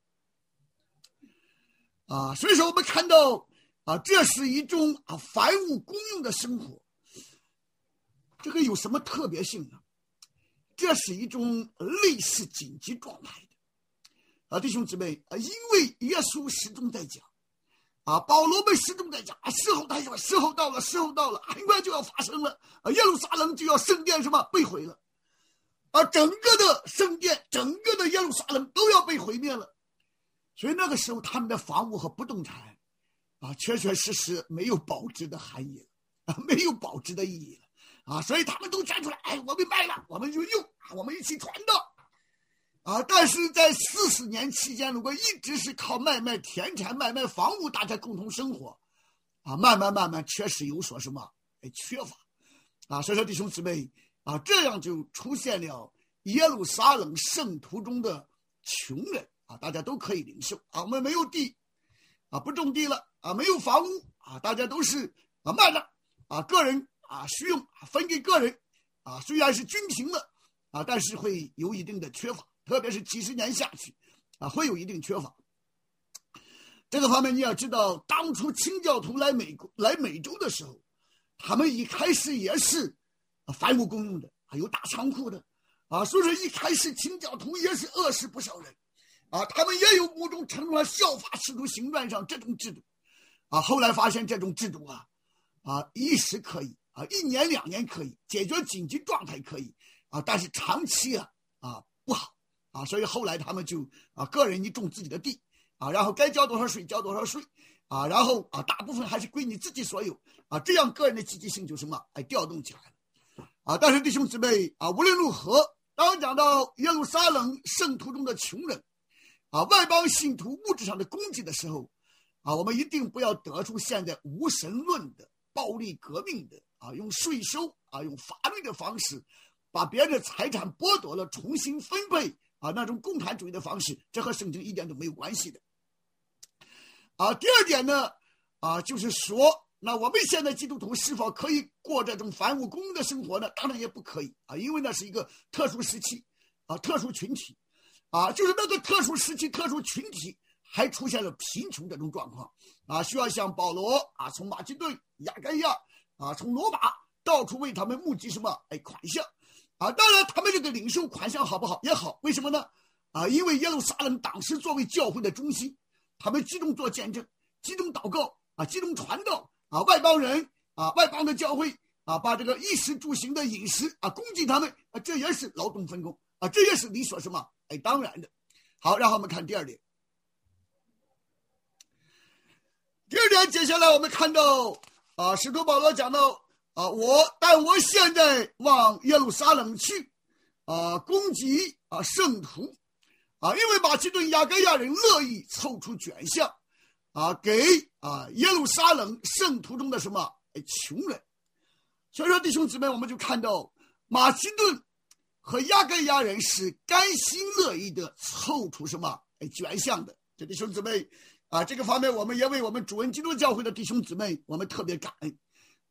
所以说我们看到这是一种凡物公用的生活。这个有什么特别性呢？这是一种类似紧急状态的弟兄姊妹因为耶稣始终在讲保罗们始终在讲时候到了，时候到了，很快就要发生了耶路撒冷就要圣殿什么被毁了整个的圣殿，整个的耶路撒冷都要被毁灭了。所以那个时候他们的房屋和不动产确确实实没有保值的含义了没有保值的意义了所以他们都站出来我们卖了，我们就用我们一起传道但是在40年期间，如果一直是靠卖田产卖房屋大家共同生活慢慢确实有所什么缺乏所以说弟兄姊妹这样就出现了耶路撒冷圣徒中的穷人大家都可以领受我们没有地不种地了没有房屋大家都是卖了个人需用分给个人虽然是均平了但是会有一定的缺乏，特别是几十年下去会有一定缺乏。这个方面你要知道，当初清教徒来美洲的时候，他们一开始也是凡物公用的有大仓库的所以说一开始清教徒也是饿死不少人他们也有某种程度上效法使徒行传上这种制度后来发现这种制度一时可以1年2年可以解决紧急状态可以但是长期不好所以后来他们就个人你种自己的地然后该交多少税交多少税然后大部分还是归你自己所有这样个人的积极性就什么调动起来了但是弟兄姊妹无论如何，当讲到耶路撒冷圣徒中的穷人外邦信徒物质上的供给的时候我们一定不要得出现在无神论的暴力革命的用税收用法律的方式把别人的财产剥夺了重新分配那种共产主义的方式，这和圣经一点都没有关系的第二点呢就是说，那我们现在基督徒是否可以过这种凡物公用的生活呢？当然也不可以因为那是一个特殊时期特殊群体就是那个特殊时期特殊群体还出现了贫穷这种状况需要像保罗从马其顿、亚该亚从罗马到处为他们募集什么款项当然他们这个领受款项好不好也好，为什么呢因为耶路撒冷当时作为教会的中心，他们集中做见证，集中祷告集中传道外邦人外邦的教会把这个衣食住行的饮食供给他们这也是劳动分工这也是理所什么当然的。好，然后我们看第二点。第二点，接下来我们看到使徒保罗讲到但我现在往耶路撒冷去攻击圣徒因为马其顿亚该亚人乐意凑出卷项给耶路撒冷圣徒中的什么穷人。所以说弟兄姊妹，我们就看到马其顿和亚该亚人是甘心乐意的凑出什么卷项的。这弟兄姊妹这个方面我们也为我们主恩基督教会的弟兄姊妹我们特别感恩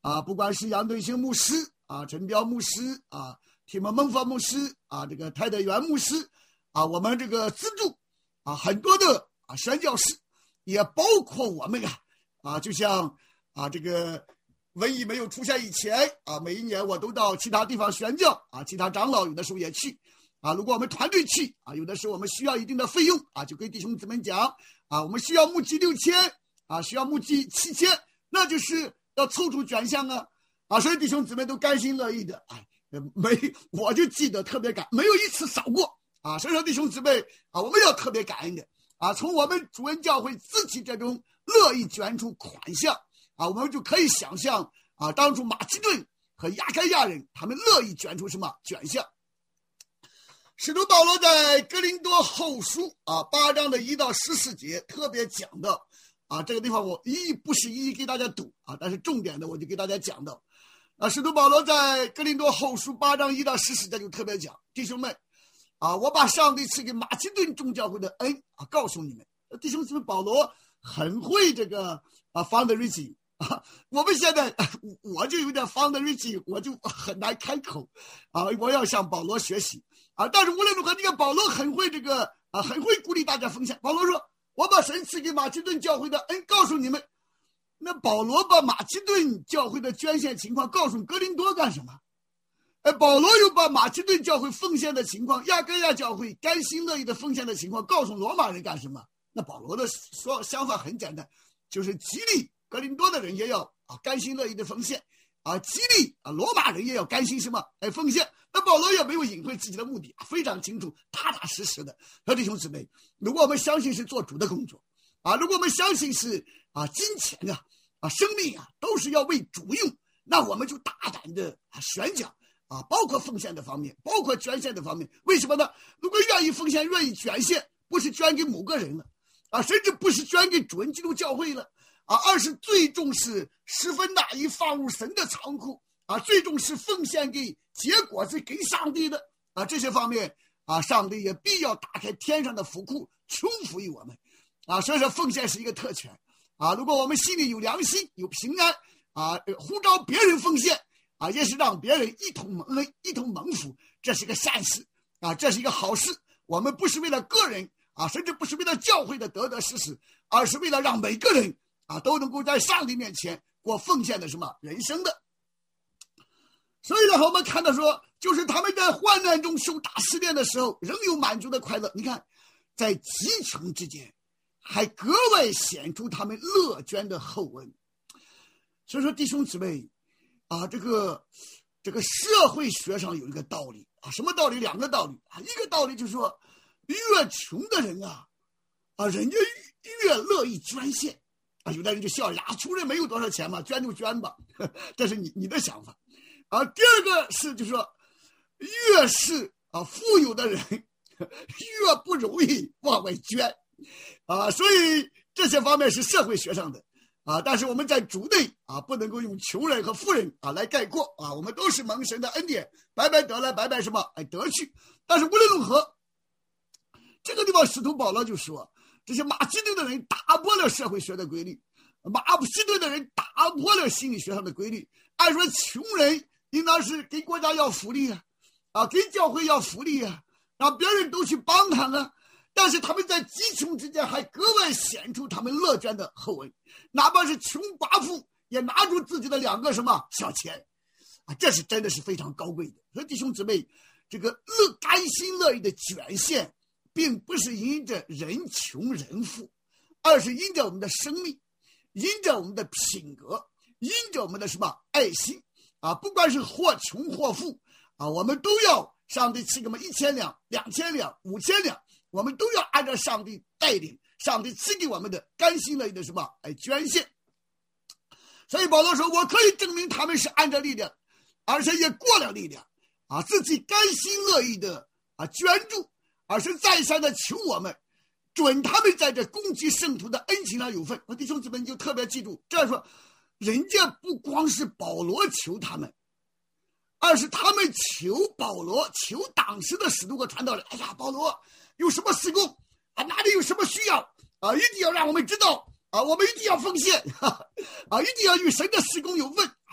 不管是杨顿兴牧师陈彪牧师提摩孟法牧师这个泰德元牧师我们这个资助很多的宣教士，也包括我们就像这个瘟疫没有出现以前每一年我都到其他地方宣教其他长老有的时候也去如果我们团队去有的时候我们需要一定的费用就跟弟兄姊妹讲我们需要募集6000需要募集7000，那就是要凑出捐项所以弟兄姊妹都甘心乐意的我就记得特别感，没有一次少过所以说弟兄姊妹我们要特别感恩的从我们主恩教会自己这种乐意捐出款项我们就可以想象当初马其顿和亚该亚人他们乐意捐出什么捐项。使徒保罗在哥林多后书8章的1到14节特别讲到这个地方我不是一一给大家读但是重点的我就给大家讲到使徒保罗在哥林多后书8章1到14节就特别讲，弟兄们我把上帝赐给马其顿众教会的恩告诉你们。弟兄姊妹，保罗很会这个fundraising我们现在我就有点fundraising，我就很难开口我要向保罗学习但是无论如何，这个保罗很会这个很会鼓励大家奉献。保罗说，我把神赐给马其顿教会的恩告诉你们。那保罗把马其顿教会的捐献情况告诉哥林多干什么？保罗又把马其顿教会奉献的情况，亚该亚教会甘心乐意的奉献的情况告诉罗马人干什么？那保罗的想法很简单，就是激励哥林多的人也要甘心乐意的奉献激励罗马人也要甘心什么奉献。那保罗也没有隐晦自己的目的，非常清楚，踏踏实实的。弟兄姊妹，如果我们相信是做主的工作如果我们相信是金钱生命都是要为主用，那我们就大胆的宣讲包括奉献的方面，包括捐献的方面。为什么呢？如果愿意奉献，愿意捐献，不是捐给某个人了甚至不是捐给主恩基督教会了而是最终是10分纳一放入神的仓库最终是奉献给结果是给上帝的这些方面上帝也必要打开天上的府库穷福于我们所以说奉献是一个特权如果我们心里有良心有平安呼召别人奉献也是让别人一同蒙恩一同蒙福，这是个善事这是一个好事。我们不是为了个人甚至不是为了教会的得得失失，而是为了让每个人都能够在上帝面前过奉献的什么人生的。所以呢，我们看到说，就是他们在患难中受大试炼的时候仍有满足的快乐。你看在极穷之间还格外显出他们乐捐的厚恩。所以说弟兄姊妹这个社会学上有一个道理什么道理？两个道理一个道理就是说，越穷的人人家越乐意捐献有的人就笑穷人没有多少钱嘛，捐就捐吧这是你的想法第二个是就是说，越是富有的人越不容易往外捐所以这些方面是社会学上的但是我们在主内不能够用穷人和富人来概括我们都是蒙神的恩典，白白得来白白什么得去。但是无论如何，这个地方使徒保罗就说，这些马其顿的人打破了社会学的规律，马其顿的人打破了心理学上的规律。按说穷人应当是给国家要福利给教会要福利让别人都去帮他但是他们在极穷之间还格外显出他们乐捐的厚恩，哪怕是穷寡妇也拿出自己的2个什么小钱这是真的是非常高贵的。所以弟兄姊妹，这个甘心乐意的捐献并不是因着人穷人富，而是因着我们的生命，因着我们的品格，因着我们的什么爱心不管是或穷或富我们都要上帝赐给我们1000两、2000两、5000两，我们都要按照上帝带领，上帝赐给我们的甘心乐意的什么捐献。所以保罗说，我可以证明他们是按照力量，而且也过了力量自己甘心乐意的捐助，而是再三的求我们准他们在这攻击圣徒的恩情上有份。弟兄姊妹，你就特别记住，这样说人家不光是保罗求他们，而是他们求保罗，求当时的使徒和传道人。保罗有什么事工哪里有什么需要一定要让我们知道我们一定要奉献一定要与神的事工有份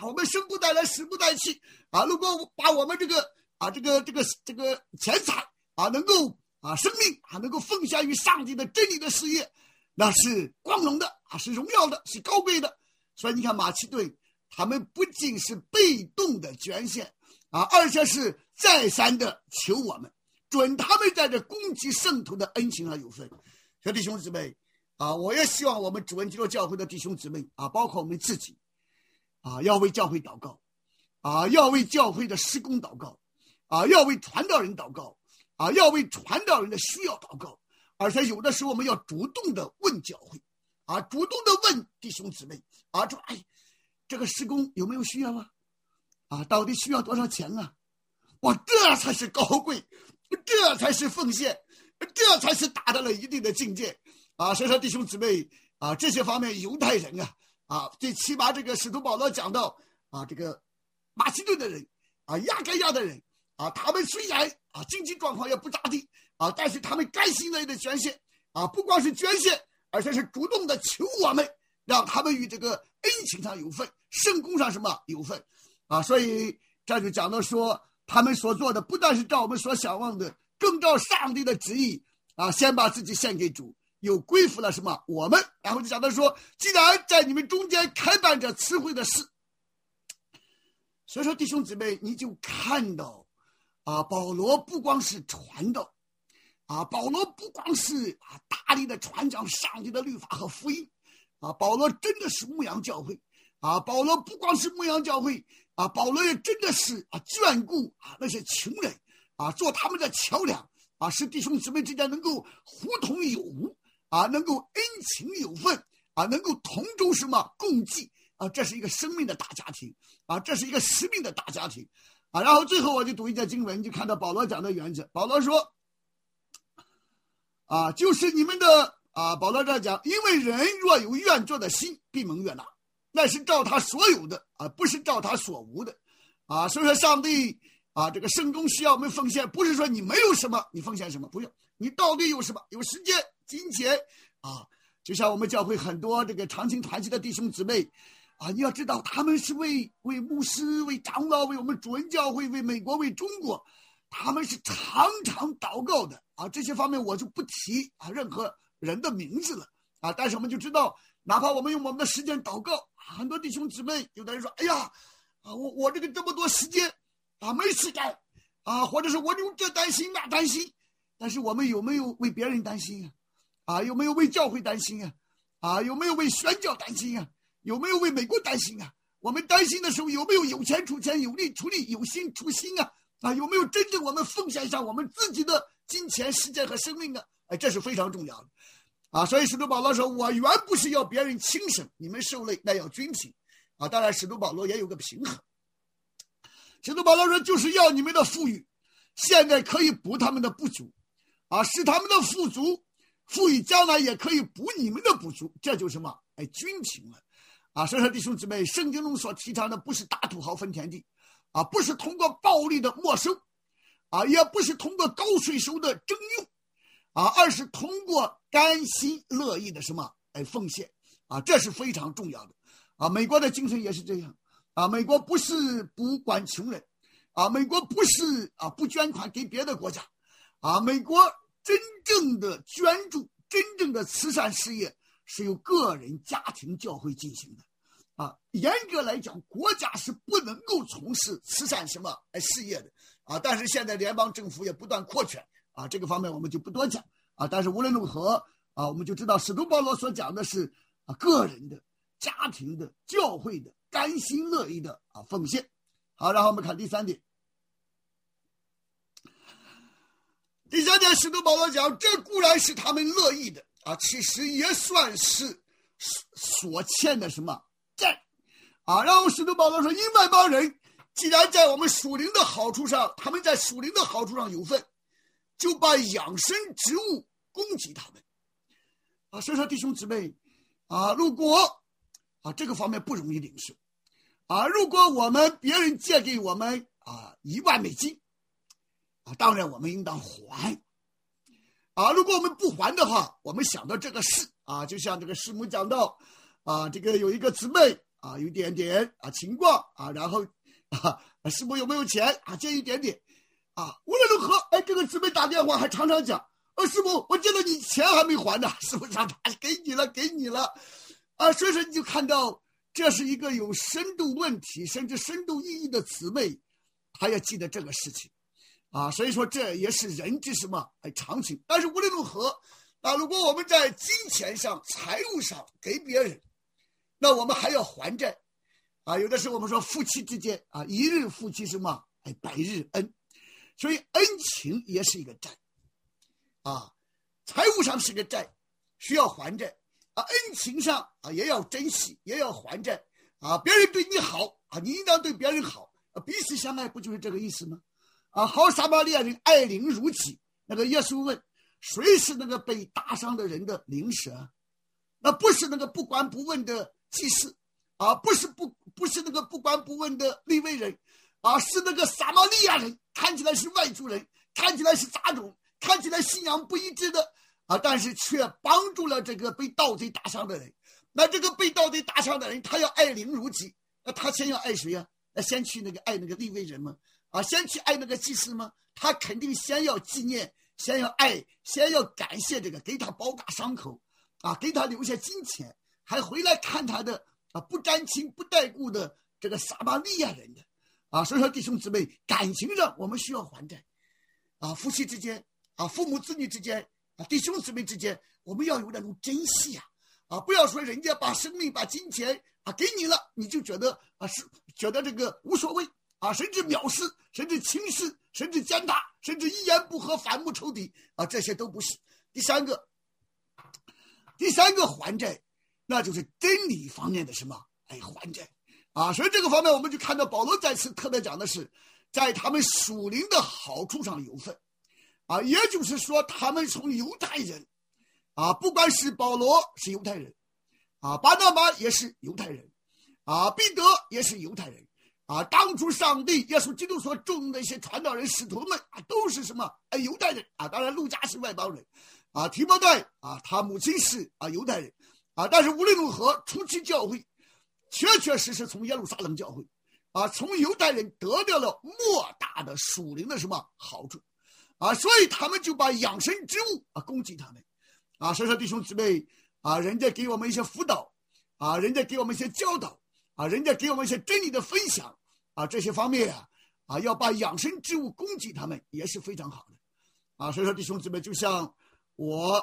我们生不带来，死不带去如果把我们这个钱财能够生命能够奉献于上帝的真理的事业，那是光荣的是荣耀的，是高贵的。所以你看马其顿他们不仅是被动的捐献而且是再三的求我们准他们在这攻击圣徒的恩情上有份。所以弟兄姊妹我也希望我们主恩基督教会的弟兄姊妹包括我们自己要为教会祷告要为教会的施工祷告要为传道人祷告要为传道人的需要祷告。而且有的时候我们要主动的问教会主动的问弟兄姊妹说这个施工有没有需要到底需要多少钱这才是高贵，这才是奉献，这才是达到了一定的境界所以说弟兄姊妹这些方面犹太人最起码这个使徒保罗讲到这个马其顿的人亚该亚的人他们虽然经济状况也不咋地但是他们甘心乐意的捐献不光是捐献，而且是主动的求我们，让他们与这个恩情上有份，圣工上什么有份所以这就讲到说他们所做的不但是照我们所想望的，更照上帝的旨意先把自己献给主，又归附了什么我们。然后就讲到说既然在你们中间开办着慈惠的事，所以说弟兄姊妹你就看到保罗不光是传道保罗不光是大力的传讲上帝的律法和福音保罗真的是牧养教会保罗不光是牧养教会保罗也真的是眷顾那些穷人做他们的桥梁使弟兄姊妹之间能够互通有无能够恩情有份能够同舟什么共济这是一个生命的大家庭这是一个使命的大家庭然后最后我就读一节经文，就看到保罗讲的原则。保罗说就是你们的保罗这讲，因为人若有愿做的心，必蒙悦纳，那是照他所有的不是照他所无的所以说上帝这个圣工需要我们奉献，不是说你没有什么你奉献什么，不用，你到底有什么，有时间金钱就像我们教会很多这个长青团契的弟兄姊妹你要知道他们是为牧师、为长老、为我们主恩教会、为美国、为中国，他们是常常祷告的这些方面我就不提任何人的名字了但是我们就知道，哪怕我们用我们的时间祷告很多弟兄姊妹有的人说哎呀我这个这么多时间没时间或者是我有这担心那担心，但是我们有没有为别人担心有没有为教会担心有没有为宣教担心有没有为美国担心我们担心的时候有没有钱出钱，有力出力，有心出心有没有真正我们奉献上我们自己的金钱、时间和生命这是非常重要的所以使徒保罗说，我原不是要别人轻省，你们受累那要均平当然使徒保罗也有个平衡。使徒保罗说就是要你们的富裕现在可以补他们的不足使他们的富足，富裕将来也可以补你们的不足，这就是什么均平了所以说弟兄姊妹，圣经中所提倡的不是大土豪分田地不是通过暴力的没收也不是通过高税收的征用而是通过甘心乐意的什么奉献这是非常重要的美国的精神也是这样美国不是不管穷人美国不是不捐款给别的国家美国真正的捐助、真正的慈善事业是由个人、家庭、教会进行的严格来讲国家是不能够从事慈善什么事业的但是现在联邦政府也不断扩权这个方面我们就不多讲但是无论如何我们就知道使徒保罗所讲的是个人的、家庭的、教会的甘心乐意的奉献。好，然后我们看第三点。第三点，使徒保罗讲，这固然是他们乐意的其实也算是所欠的什么债然后使徒保罗说，因外邦人既然在我们属灵的好处上，他们在属灵的好处上有份，就把养生之物供给他们所以说弟兄姊妹如果这个方面不容易领受如果我们别人借给我们1万美金当然我们应当还如果我们不还的话，我们想到这个事就像这个师母讲到这个有一个姊妹有一点点情况然后师母有没有钱借一点点无论如何这个姊妹打电话还常常讲师母我借了你钱还没还呢，师母说给你了所以说你就看到这是一个有深度问题甚至深度意义的姊妹，她要记得这个事情所以说这也是人之什么常情。但是无论如何如果我们在金钱上财务上给别人，那我们还要还债有的时候我们说夫妻之间一日夫妻什么百日恩，所以恩情也是一个债财务上是个债需要还债恩情上也要珍惜也要还债别人对你好你应当对别人好彼此相爱，不就是这个意思吗好撒玛利亚人爱邻如己，那个耶稣问谁是那个被打伤的人的邻舍？那不是那个不管不问的祭司不是那个不管不问的利未人是那个撒玛利亚人，看起来是外族人，看起来是杂种，看起来信仰不一致的但是却帮助了这个被盗贼打伤的人。那这个被盗贼打伤的人，他要爱邻如己，那他先要爱谁先去爱那个利未人吗先去爱那个祭司吗？他肯定先要纪念，先要爱，先要感谢这个给他包扎伤口给他留下金钱，还回来看他的不沾亲不带故的这个撒玛利亚人的所以说弟兄姊妹，感情上我们需要还债夫妻之间父母子女之间弟兄姊妹之间，我们要有那种珍惜不要说人家把生命把金钱给你了，你就觉得是觉得这个无所谓甚至藐视，甚至轻视，甚至践踏，甚至一言不合反目仇敌这些都不是。第三个还债，那就是真理方面的什么还债所以这个方面我们就看到保罗在此特别讲的是在他们属灵的好处上有份也就是说他们从犹太人不管是保罗是犹太人巴拿马也是犹太人彼得也是犹太人当初上帝耶稣基督所种的一些传道人使徒们都是什么犹太人当然路加是外邦人提摩太他母亲是犹太人但是无论如何初期教会确确实实从耶路撒冷教会从犹太人得到了莫大的属灵的什么好处所以他们就把养生之物供给他们所以说弟兄姊妹人家给我们一些辅导人家给我们一些教导人家给我们一些真理的分享这些方面要把养生之物供给他们也是非常好的所以说弟兄姊妹，就像我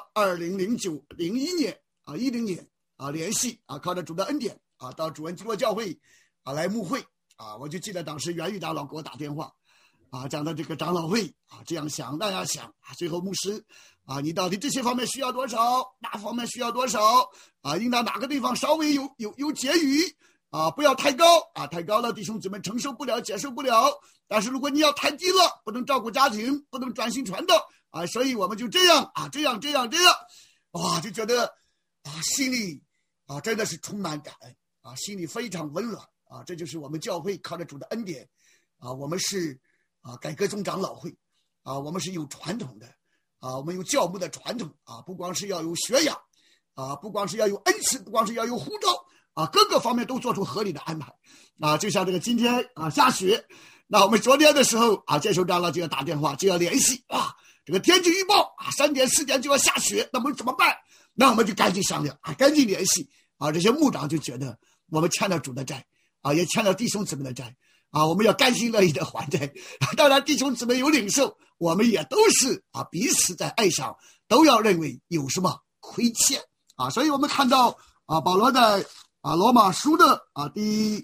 2009、01年10年联系靠着主的恩典到主恩基督教会来牧会我就记得当时袁玉长老给我打电话讲到这个长老会这样想那样想最后牧师你到底这些方面需要多少，那方面需要多少应当哪个地方稍微有结余不要太高太高了弟兄姊妹承受不了接受不了，但是如果你要太低了不能照顾家庭，不能专心传道所以我们就这样这样就觉得心里真的是充满感恩心里非常温暖这就是我们教会靠着主的恩典我们是改革宗长老会我们是有传统的我们有教牧的传统不光是要有学养不光是要有恩赐，不光是要有呼召各个方面都做出合理的安排就像这个今天下雪，那我们昨天的时候接受长老就要打电话就要联系这个天气预报3点4点就要下雪，那我们怎么办？那我们就赶紧商量赶紧联系这些牧长就觉得我们欠了主的债也欠了弟兄姊妹的债我们要甘心乐意的还债当然弟兄姊妹有领受，我们也都是彼此在爱上都要认为有什么亏欠所以我们看到保罗在罗马书的第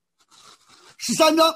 13章，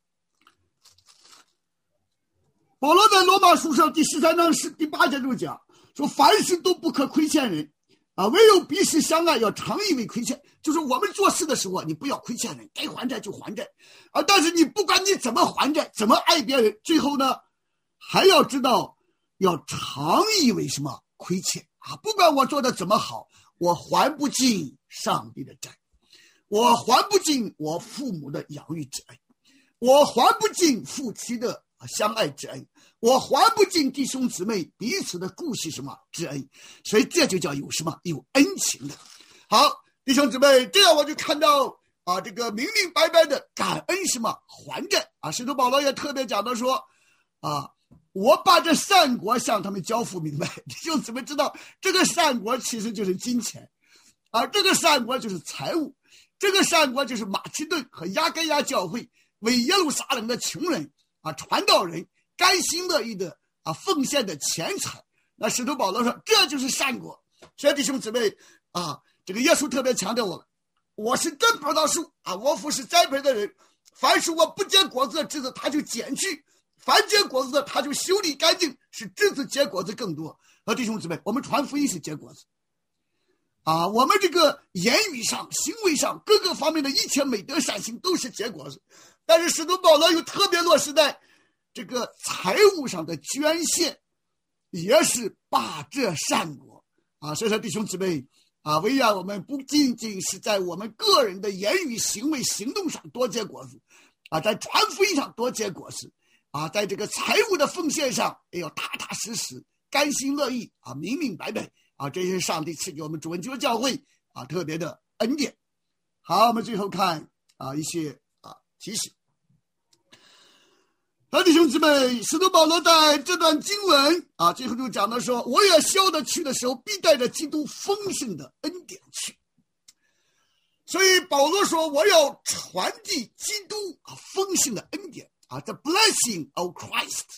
保罗在罗马书上第13章第8节就讲说凡事都不可亏欠人唯有彼此相爱，要常以为亏欠。就是我们做事的时候你不要亏欠人，该还债就还债但是你不管你怎么还债，怎么爱别人，最后呢还要知道要常以为什么亏欠不管我做的怎么好，我还不尽上帝的债，我还不尽我父母的养育之恩，我还不尽夫妻的相爱之恩，我还不尽弟兄姊妹彼此的顾惜什么之恩，所以这就叫有什么有恩情的。好，弟兄姊妹，这样我就看到这个明明白白的感恩什么还债使徒保罗也特别讲到说我把这善果向他们交付明白，弟兄姊妹知道这个善果其实就是金钱这个善果就是财物，这个善果就是马其顿和亚该亚教会为耶路撒冷的穷人传道人甘心乐意的奉献的钱财。那使徒保罗说这就是善果。所以弟兄姊妹这个耶稣特别强调我是真葡萄树我父是栽培的人，凡是我不结果子的枝子他就剪去，凡结果子的他就修理干净，使枝子结果子更多。弟兄姊妹，我们传福音是结果子我们这个言语上行为上各个方面的一切美德善行都是结果子。但是使徒保罗又特别落实在这个财务上的捐献，也是把这善果所以说弟兄姊妹唯愿我们不仅仅是在我们个人的言语行为行动上多结果子在传福音上多结果子在这个财务的奉献上也要踏踏实实甘心乐意明明白白这是上帝赐给我们主恩基督教会特别的恩典。好，我们最后看一些提醒。弟兄姊妹，使徒保罗在这段经文最后就讲到说，我也消得去的时候必带着基督丰盛的恩典去。所以保罗说我要传递基督丰盛的恩典the blessing of Christ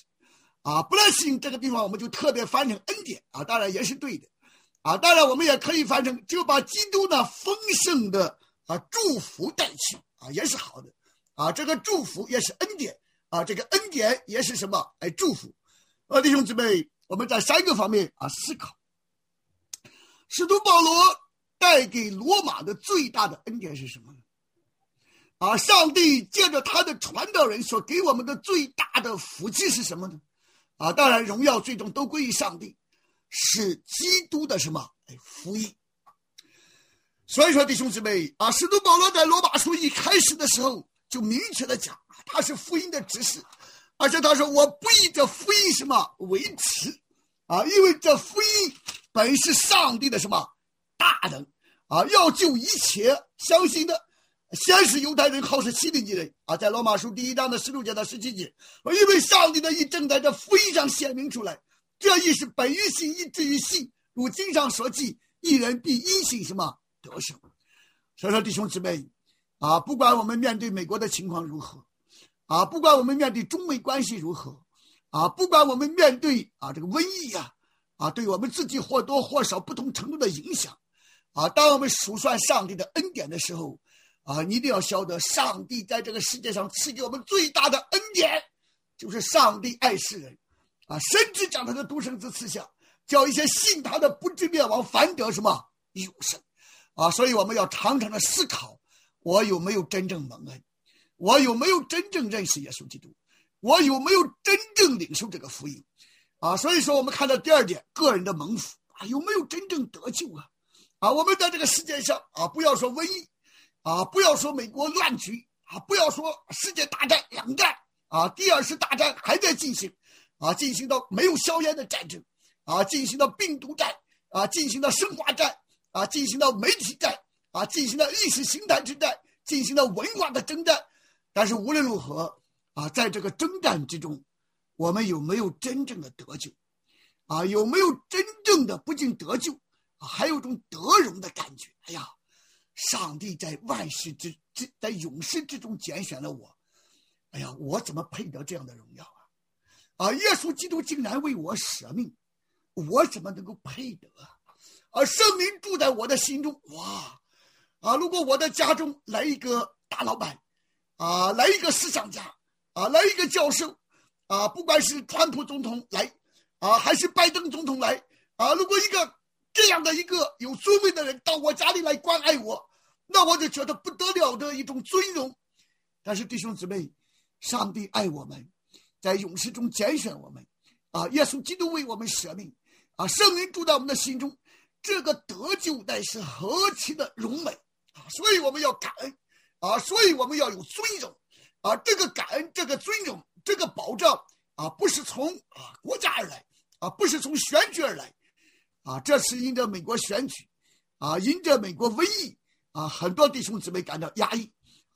blessing 这个地方我们就特别翻成恩典当然也是对的当然我们也可以翻成就把基督的丰盛的祝福带去也是好的这个祝福也是恩典这个恩典也是什么祝福。弟兄姊妹，我们在3个方面思考。使徒保罗带给罗马的最大的恩典是什么呢？上帝借着他的传道人所给我们的最大的福气是什么呢？当然荣耀最终都归于上帝，是基督的什么福音。所以说弟兄姊妹使徒保罗在罗马书一开始的时候就明确的讲他是福音的执事，而且他说我不以这福音什么为耻因为这福音本是上帝的什么大能要救一切相信的，先是犹太人后是希利尼人在罗马书第1章的16节到17节，因为上帝的义正在这福音上显明出来，这义是本于信以至于信，如经上所记，义人必因信什么得生。所以说弟兄姊妹不管我们面对美国的情况如何不管我们面对中美关系如何不管我们面对这个瘟疫对我们自己或多或少不同程度的影响当我们数算上帝的恩典的时候你一定要晓得，上帝在这个世界上赐给我们最大的恩典就是上帝爱世人甚至将他的独生子赐下，叫一些信他的不至灭亡，反得什么永生所以我们要常常的思考，我有没有真正蒙恩，我有没有真正认识耶稣基督，我有没有真正领受这个福音所以说我们看到第2点，个人的蒙福有没有真正得救我们在这个世界上不要说瘟疫不要说美国乱局不要说世界大战2战第2次大战还在进行进行到没有硝烟的战争进行到病毒战进行到生化战进行到媒体战进行到意识形态之战，进行到文化的征战。但是无论如何在这个征战之中，我们有没有真正的得救有没有真正的不仅得救还有种得荣的感觉。哎呀，上帝在万世在永世之中拣选了我，哎呀，我怎么配得这样的荣耀耶稣基督竟然为我舍命，我怎么能够配得圣灵住在我的心中。哇如果我的家中来一个大老板来一个思想家来一个教授不管是川普总统来还是拜登总统来如果一个这样的一个有尊位的人到我家里来关爱我，那我就觉得不得了的一种尊荣。但是弟兄姊妹，上帝爱我们，在永世中拣选我们耶稣基督为我们舍命圣灵住在我们的心中，这个得救乃是何其的荣美所以我们要感恩所以我们要有尊荣这个感恩，这个尊荣，这个保障不是从国家而来不是从选举而来这是因着美国选举因着美国瘟疫很多弟兄姊妹感到压抑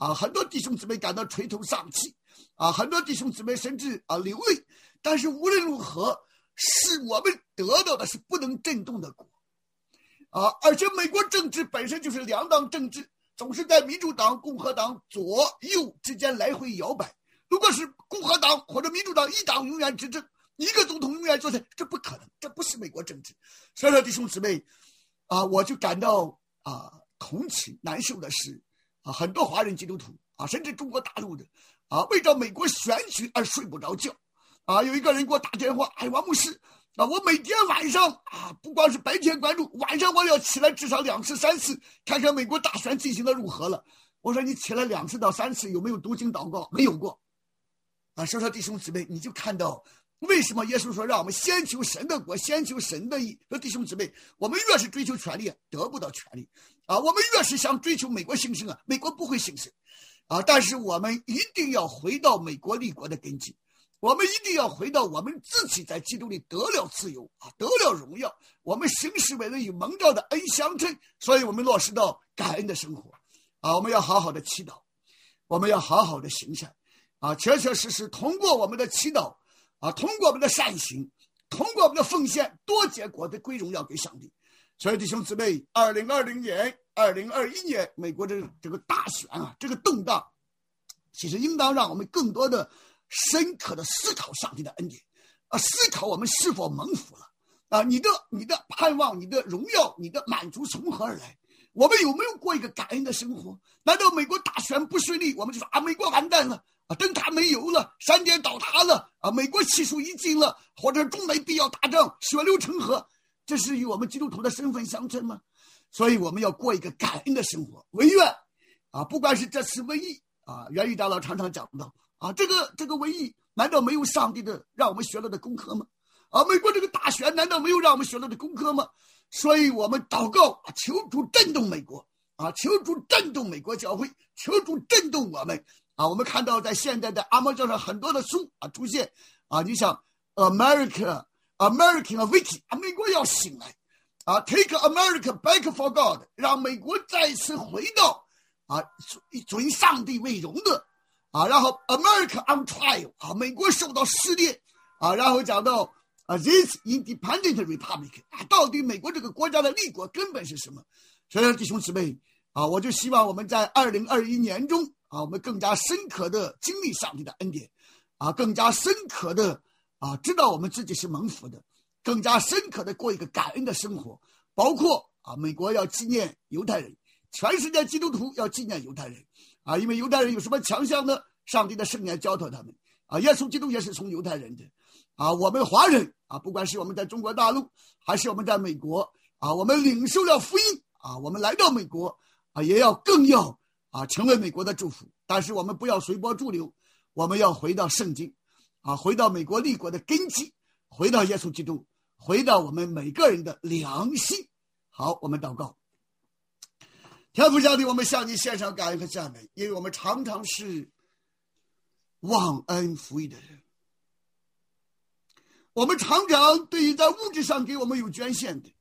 很多弟兄姊妹感到垂头丧气很多弟兄姊妹甚至流泪。但是无论如何，是我们得到的是不能震动的果而且美国政治本身就是两党政治，总是在民主党、共和党左右之间来回摇摆。如果是共和党或者民主党一党永远执政，一个总统永远做的，这不可能，这不是美国政治。所以说，弟兄姊妹我就感到同情难受的是很多华人基督徒甚至中国大陆的为着美国选举而睡不着觉有一个人给我打电话，王牧师我每天晚上不光是白天关注，晚上我要起来至少2次3次，看看美国大选进行的如何了。我说你起来2次到3次有没有读经祷告？没有过所以说弟兄姊妹，你就看到为什么耶稣说让我们先求神的国，先求神的义。说弟兄姊妹，我们越是追求权力得不到权力我们越是想追求美国兴盛美国不会兴盛但是我们一定要回到美国立国的根基，我们一定要回到我们自己在基督里得了自由得了荣耀，我们行事为人与蒙召的恩相称，所以我们落实到感恩的生活我们要好好的祈祷，我们要好好的行善确确实实通过我们的祈祷通过我们的善行，通过我们的奉献，多结果的归荣耀给上帝。所以弟兄姊妹，2020年、2021年美国的这个大选这个动荡，其实应当让我们更多的深刻的思考上帝的恩典思考我们是否蒙福了你的盼望，你的荣耀，你的满足从何而来？我们有没有过一个感恩的生活？难道美国大选不顺利，我们就说美国完蛋了灯塔没油了，山点倒塌了美国气数已尽了，或者中美必要打仗，血流成河，这是与我们基督徒的身份相称吗？所以我们要过一个感恩的生活，唯愿不管是这次瘟疫袁宇长老常常讲到这个瘟疫难道没有上帝的让我们学了的功课吗？美国这个大选难道没有让我们学了的功课吗？所以我们祷告求主震动美国求主震动美国教会，求主震动我们我们看到在现在的阿摩教上很多的书出现你想 American Awakening 美国要醒来Take America back for God， 让美国再次回到准上帝为荣的然后 America on trial 美国受到试炼然后讲到this independent republic 到底美国这个国家的立国根本是什么？所以弟兄姊妹我就希望我们在2021年中我们更加深刻的经历上帝的恩典更加深刻的知道我们自己是蒙福的，更加深刻的过一个感恩的生活，包括美国要纪念犹太人，全世界基督徒要纪念犹太人因为犹太人有什么强项呢？上帝的圣言交托他们耶稣基督也是从犹太人的我们华人不管是我们在中国大陆还是我们在美国我们领受了福音我们来到美国也要更要成为美国的祝福。但是我们不要随波逐流，我们要回到圣经回到美国立国的根基，回到耶稣基督，回到我们每个人的良心。好，我们祷告。天父上帝，我们向你献上感恩和赞美，因为我们常常是忘恩负义的人，我们常常对于在物质上给我们有捐献的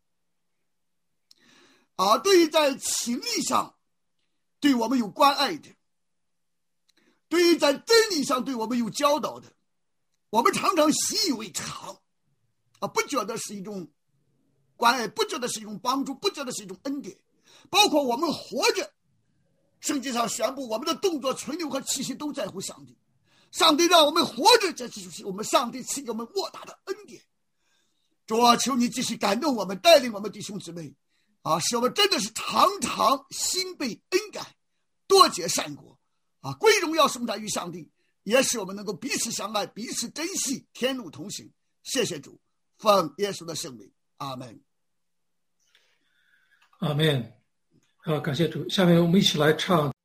对于在情义上对我们有关爱的，对于在真理上对我们有教导的，我们常常习以为常不觉得是一种关爱，不觉得是一种帮助，不觉得是一种恩典。包括我们活着，圣经上宣布我们的动作、存留和气息都在乎上帝，上帝让我们活着，这就是我们上帝赐给我们莫大的恩典。主啊，求你继续感动我们，带领我们弟兄姊妹使我们真的是常常心被恩感，多结善果归荣耀颂赞于上帝，也使我们能够彼此相爱，彼此珍惜，天路同行。谢谢主，奉耶稣的圣名，阿们。
阿们。感谢主。下面我们一起来唱